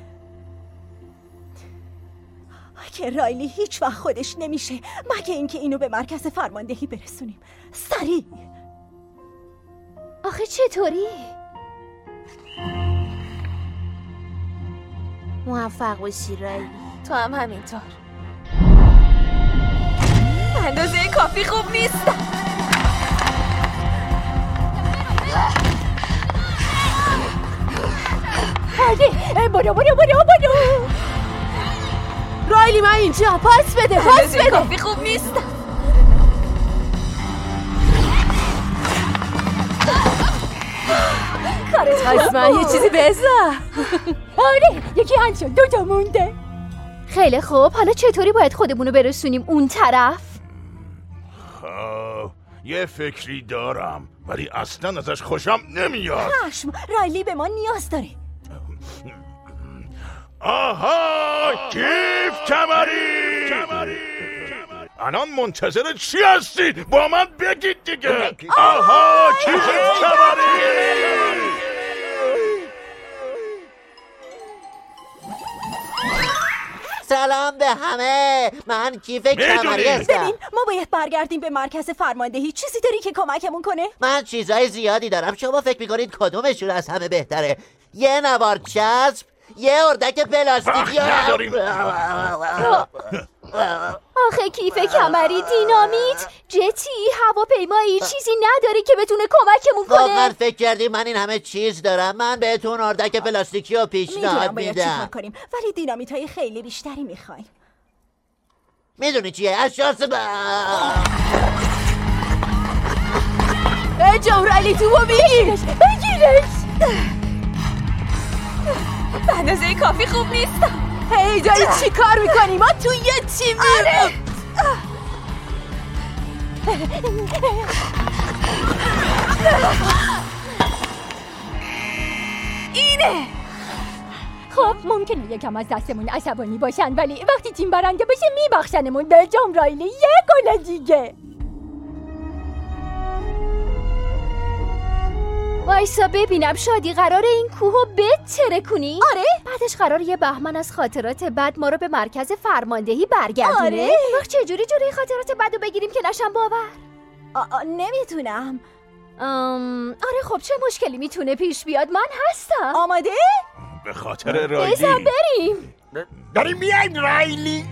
S2: که رایلی هیچ وقت خودش نمیشه مگه اینکه اینو به مرکز فرماندهی برسونیم. سریع.
S7: آخه چطوری؟
S5: موفق باشی رایلی. تو هم همینطور. اندازه کافی خوب نیستم.
S7: هادی برو
S5: رایلی من اینجا. پاس بده. کافی خوب نیستم. کارت هست. من یه چیزی بذار.
S7: آره یکی حل شد. 2 تا مونده. خیلی خوب، حالا چطوری باید خودمونو برسونیم اون طرف؟
S8: یه فکری دارم ولی اصلا ازش خوشم نمیاد.
S2: خشم، رایلی به ما نیاز داره.
S8: آها کیف کمری. الان منتظر چی هستید؟ با من بگید دیگه. آها کیف کمری.
S13: سلام به همه، من کیف کمری هستم.
S2: ببین ما باید برگردیم به مرکز فرماندهی. چیزی داری که کمکمون کنه؟
S13: من چیزای زیادی دارم. شما فکر میکنید کدومشون از همه بهتره؟ یه نوار چسب، یه اردک پلاستیکی.
S7: آخه کیف کمری، دینامیت، جتی، هواپیمایی چیزی نداری که بتونه کمکمون کنه؟
S13: واقعا فکر کردی من این همه چیز دارم؟ من بهتون اردک پلاستیکی رو پیشنهاد
S2: باید چیکار
S13: میدم.
S2: کنیم، ولی دینامیت های خیلی بیشتری میخوایم.
S13: میدونی چیه؟ از شانس
S5: جمرالی تو بگیرش. به اندازه کافی خوب نیستم. هی داری چی کار میکنی؟ ما تو یه تیمی. اینه.
S7: خب ممکنه یکم از دستمون عصبانی باشن، ولی وقتی تیم برنده باشه میبخشنمون. به جمرایلی یه گل دیگه. وایسا ببینم، شادی قراره این کوهو بترکونی؟
S5: آره.
S7: بعدش قراره یه بهمن از خاطرات بد ما رو به مرکز فرماندهی برگردونه.
S5: آره.
S7: وقت چجوری جلوی خاطرات بد رو بگیریم که نشم باور؟
S2: نمیتونم.
S7: آره خب چه مشکلی میتونه پیش بیاد؟ من هستم.
S2: آماده؟
S8: به خاطر رایلی.
S7: بذار بریم.
S4: داریم میایم رایلی.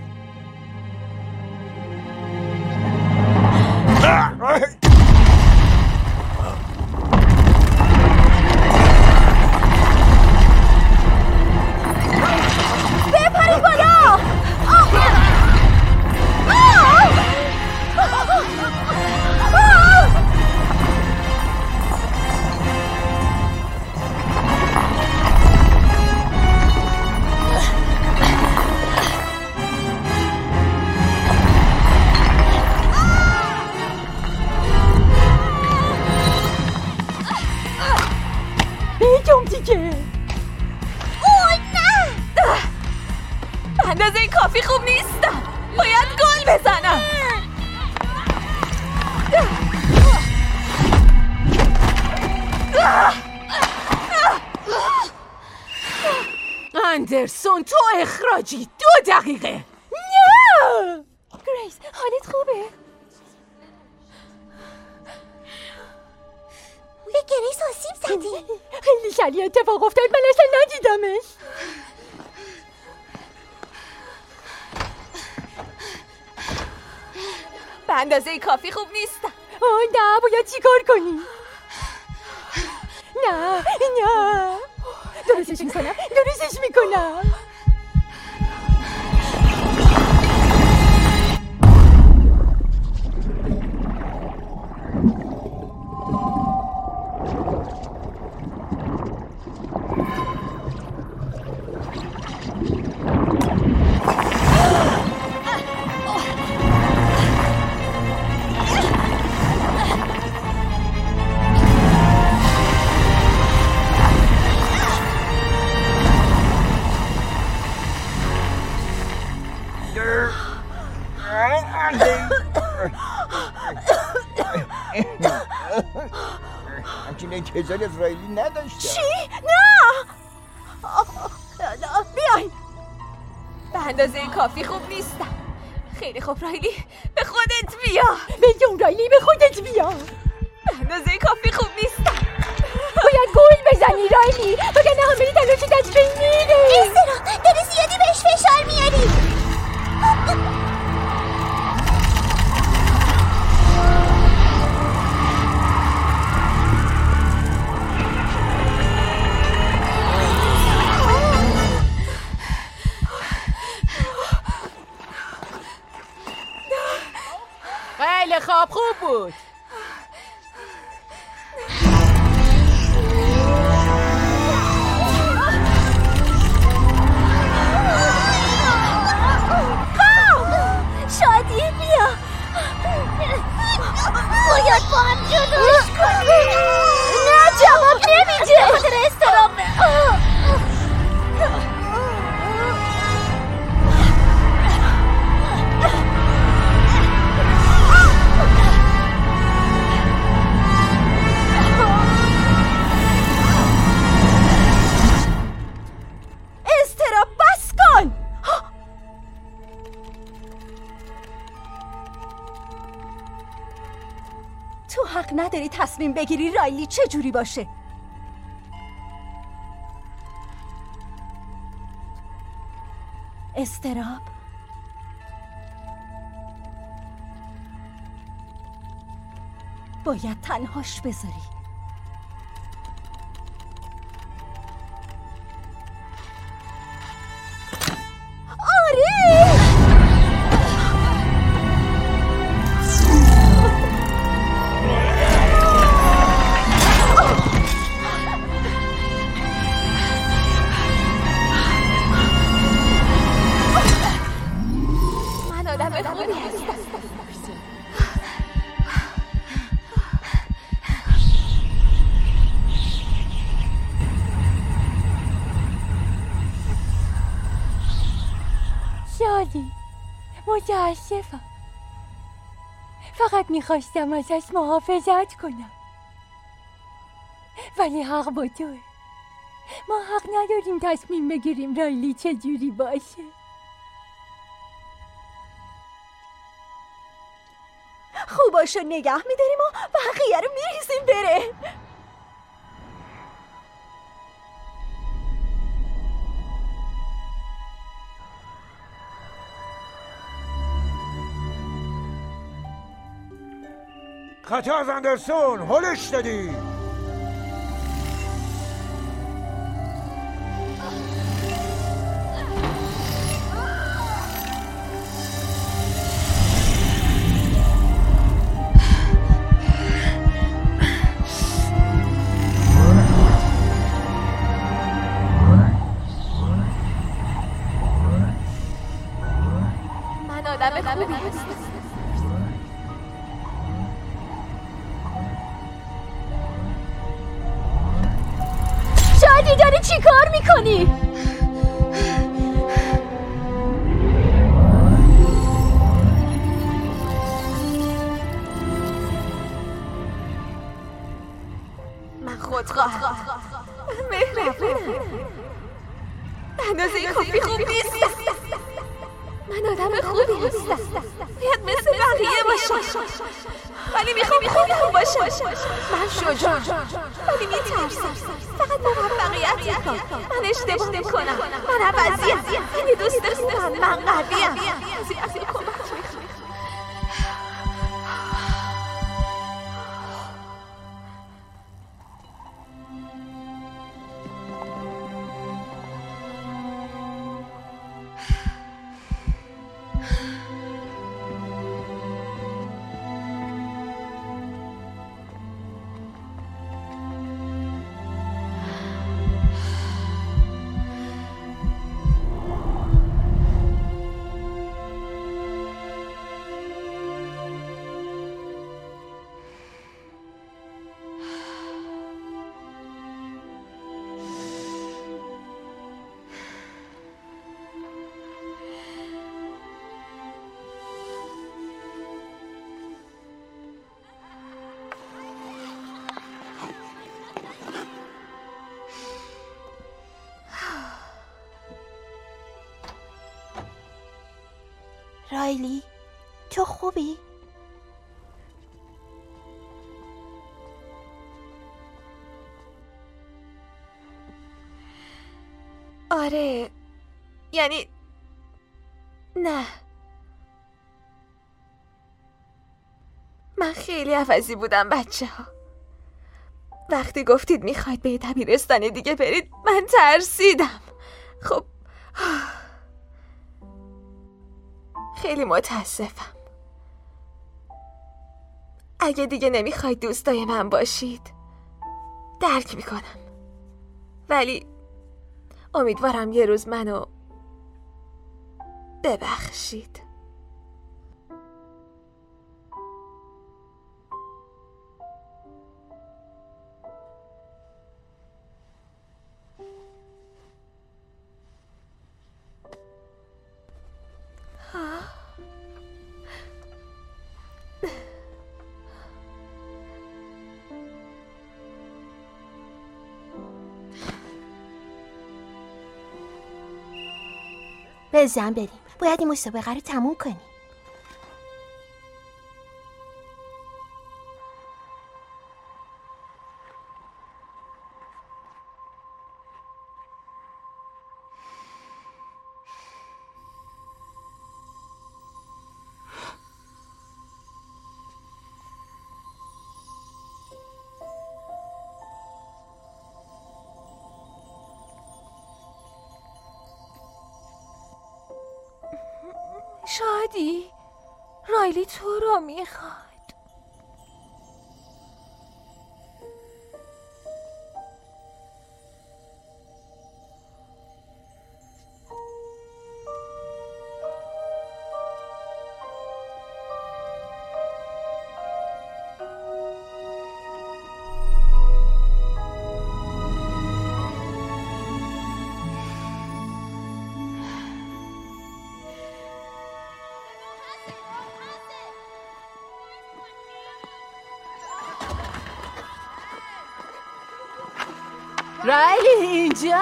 S7: بپرید بالا.
S2: بگم دیگه.
S5: اوه نه. به اندازه کافی خوب نیستم. باید گل بزنم.
S9: اندرسون تو اخراجی. 2 دقیقه.
S7: نه گریس، حالت خوبه؟
S14: به گریس آسیب زدی؟
S7: خیلی سریع اتفاق افتاد، من اصلا ندیدمش.
S5: به اندازه کافی خوب نیستم.
S7: نه باید چی کار کنی؟ نه درستش میکنم.
S4: همچین انتظاری از رایلی نداشتم.
S2: چی؟ نه بیاین.
S5: به اندازه کافی خوب نیستم. خیلی خوب رایلی، به خودت بیا.
S7: بگم رایلی، به خودت بیا.
S5: به اندازه کافی خوب نیستم.
S7: باید گل بزنی رایلی، وگرنه همه تلاشت از بین میره.
S14: استرا داری زیادی بهش فشار میاری.
S9: خیلی خوب، خوب بود.
S14: شادی بیا. باید با هم جلوش کنیم.
S7: نه جواب نمیده.
S14: خاطر استرامه.
S2: استرا بس کن. تو حق نداری تصمیم بگیری رایلی چه جوری باشه. استراب باید تنهاش بذاری. آره!
S5: من آدم خوبی هستم.
S7: شادی، متاسفم. فقط میخواستم ازش محافظت کنم، ولی حق با توه. ما حق نداریم تصمیم بگیریم رایلی چجوری باشه.
S2: خوباشو نگه میداریم و بقیه رو میریزیم بره.
S4: خطا از اندرسون، هلش دادی.
S5: من آدم خوبی هستم.
S7: شادی داری چی کار میکنی؟
S5: من خودخواه، مهربونم، اندازه کافی خوب نیست. من آدم خوبی هستم، باید مثل بقیه باشم، ولی میخوام خوب باشم. من شجاعم ولی میترسم. فقط موفقیت میخوام. من اشتباه میکنم. من عوضیم. یه دوست خوبم. من قویم. از این کمک میخوام.
S2: رایلی، تو خوبی؟
S5: آره، یعنی نه، من خیلی عوضی بودم بچه ها. وقتی گفتید میخواید به دبیرستان دیگه برید من ترسیدم. خب خیلی متاسفم. اگه دیگه نمیخواید دوستای من باشید درک میکنم، ولی امیدوارم یه روز منو ببخشید.
S2: بزن بریم، باید این مسابقه رو تموم کنیم.
S11: شادی، رایلی تو رو میخواد.
S2: رایلی اینجا.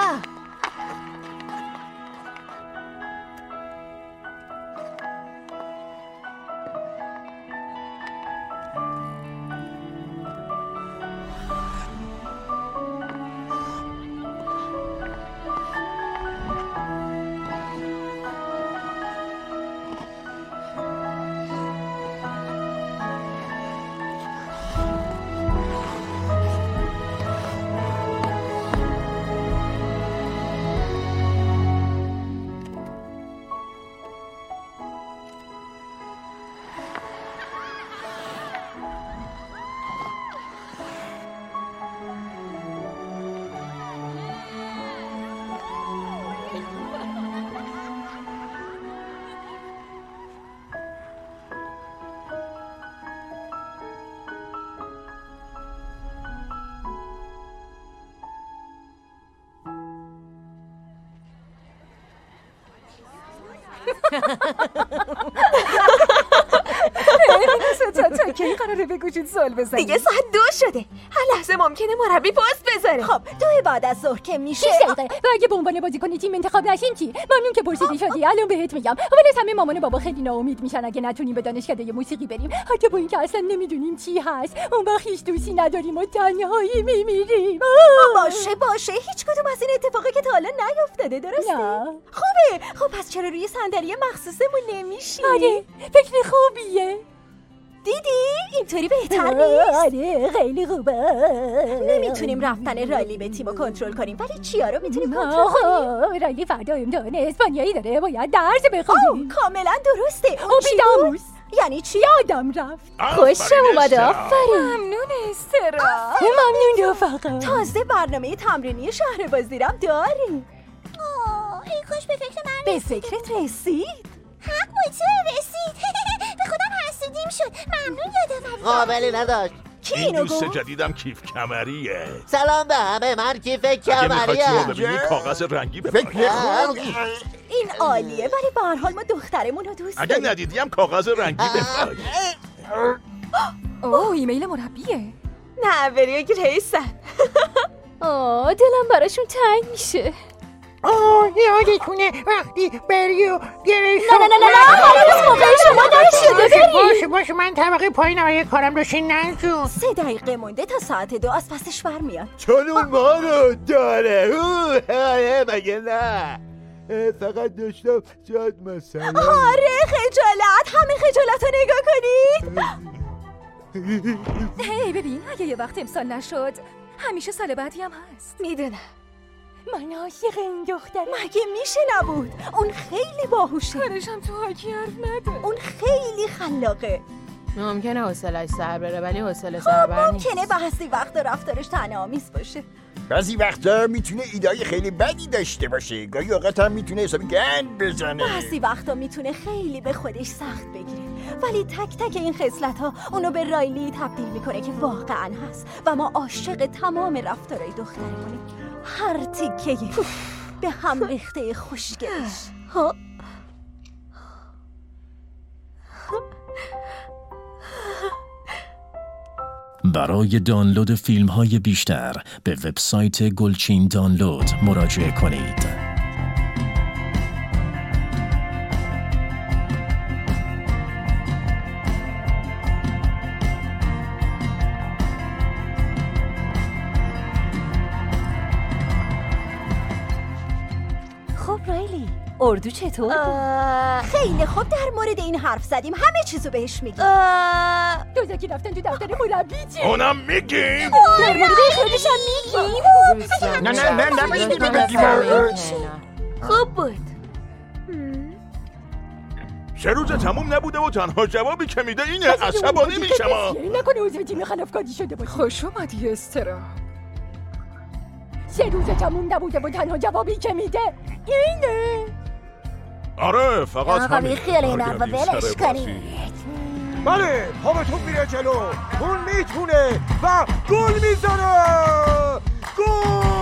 S11: تا کی قراره بگوشید سوال بزنید؟
S5: دیگه ساعت 2 شده. هر لحظه ممکنه مربی پست بذاره.
S2: خب 2 بعد از ظهر که میشه
S7: 6 دقیقه و اگه به عنوان بازیکن تیم انتخاب نشین چی؟ ممنون که پرسیدی شادی. الان بهت میگم. اول از همه مامان و بابا خیلی ناامید میشن اگه نتونیم به دانشکده موسیقی بریم، حتی با اینکه اصلا نمیدونیم چی هست. اون وقت هیچ دوستی نداریم و تنهایی میمیریم.
S2: باشه هیچ کدوم از این اتفاقی که تا حالا نیافتاده، درسته؟
S7: نه.
S2: خوبه. خب پس چرا روی صندلی مخصوصمون نمیشی؟
S7: آره فکر خوبیه.
S2: دیدی؟ اینطوری بهتر نیست؟
S7: آره خیلی خوبه.
S2: نمیتونیم رفتن رایلی به تیمو کنترل کنیم، ولی چیا رو میتونیم کنترل کنیم؟
S7: رایلی فردا امتحان اسپانیایی داره، باید درس بخونیم.
S2: کاملا درسته.
S7: اوبیداموس
S2: یعنی چی؟
S7: یادم رفت.
S5: خوشم اومده. آفرین.
S11: ممنون استرا.
S7: ممنون رفقا.
S2: تازه برنامه تمرینی شهربازیرم داریم.
S14: ای کاش به فکر من
S2: به فکرت رسید؟
S14: حق با تو رسید. به خودم حسودیم شد. ممنون یادم
S13: قابلی نداشت.
S8: این دوست جدیدم کیف کمریه.
S13: سلام به همه، من کیف
S8: اگه میخوای
S13: کمریه.
S8: تو رو ببینی کاغذ رنگی بپاش.
S2: این عالیه، ولی به هر حال ما دخترمون رو دوست
S8: اگه
S2: داریم.
S8: ندیدیم کاغذ رنگی بپاش.
S11: اوه ایمیل مربیه.
S5: نه بری گریسن.
S11: دلم براشون تنگ میشه.
S3: یادتونه وقتی بریو گریش
S7: نه خلاص موقع شما نشده.
S3: باشه من طبقه پایین آیه کارم داشته ننجون.
S2: 3 دقیقه مونده تا ساعت 2 از پسش برمیاد.
S10: چون اون ما رو داره. آره مگه نه؟ فقط داشتم شاید مثلا
S2: آره خجالت، همه خجالت رو نگاه کنید.
S11: هی ببین اگه یه وقت امسال نشد همیشه سال بعدی هم هست.
S5: میدونم.
S2: من عاشق این دخترم. مگه میشه نبود؟ اون خیلی باهوشه.
S11: کارشم تو حاکی حرف نده.
S2: اون خیلی خلاقه.
S9: ممکنه حوصله‌اش سر بره ولی حوصله سر بر نیست.
S2: ممکنه بعضی وقتا رفتارش طعنه‌آمیز باشه.
S4: بعضی وقتا میتونه ایدای خیلی بدی داشته باشه. گاهی اوقات هم میتونه حسابی گند بزنه.
S2: بعضی وقتا میتونه خیلی به خودش سخت بگیره، ولی تک تک این خصلت‌ها اونو به رایلی تبدیل میکنه که واقعا هست و ما عاشق تمام رفتارهای دخترمونیم. هر تیکه به هم ریخته خوشگلش.
S15: برای دانلود فیلم‌های بیشتر به وبسایت گلچین دانلود مراجعه کنید.
S2: خب رایلی، اردو چطور؟ خیلی خوب، در مورد این حرف زدیم، همه چیزو بهش میگیم.
S7: دوزاکی رفتن تو دفتر مربی چی؟
S8: اونم میگیم.
S2: در مورد خودش هم میگیم.
S4: نه نمیگیم.
S5: خوب بود.
S8: 3 روز تموم نبوده و تنها جوابی که میده اینه. عصبانی میشم.
S7: نکنه عضو تیم خلافکاری شده باشه.
S11: خوش اومدی استرا.
S7: 3 روز تموم نبوده و تنها جوابی که میده اینه.
S8: آره فقط
S14: آقا بیخیال این آقا ولش کنید.
S10: بله پامتون میره جلو، اون میتونه و گل میزنه. گل!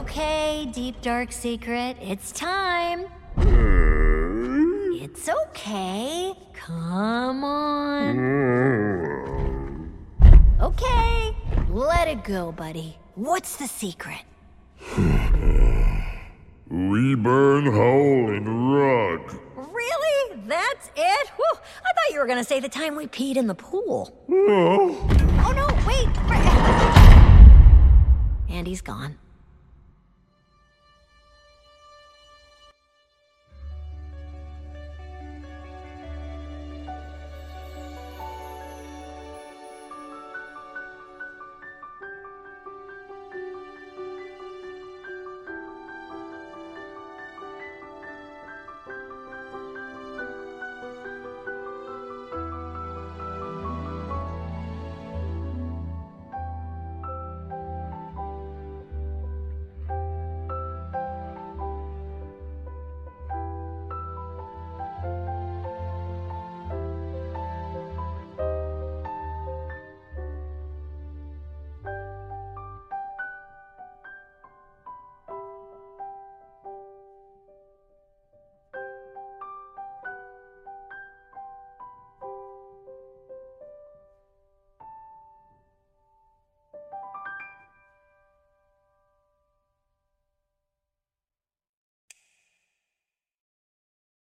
S16: Okay, deep dark secret, it's time. It's okay. Come on. Okay, let it go, buddy. What's the secret?
S17: We burn hole in rug.
S16: Really? That's it? Whew, I thought you were gonna say the time we peed in the pool.
S17: Oh.
S16: Oh no, wait. And he's gone.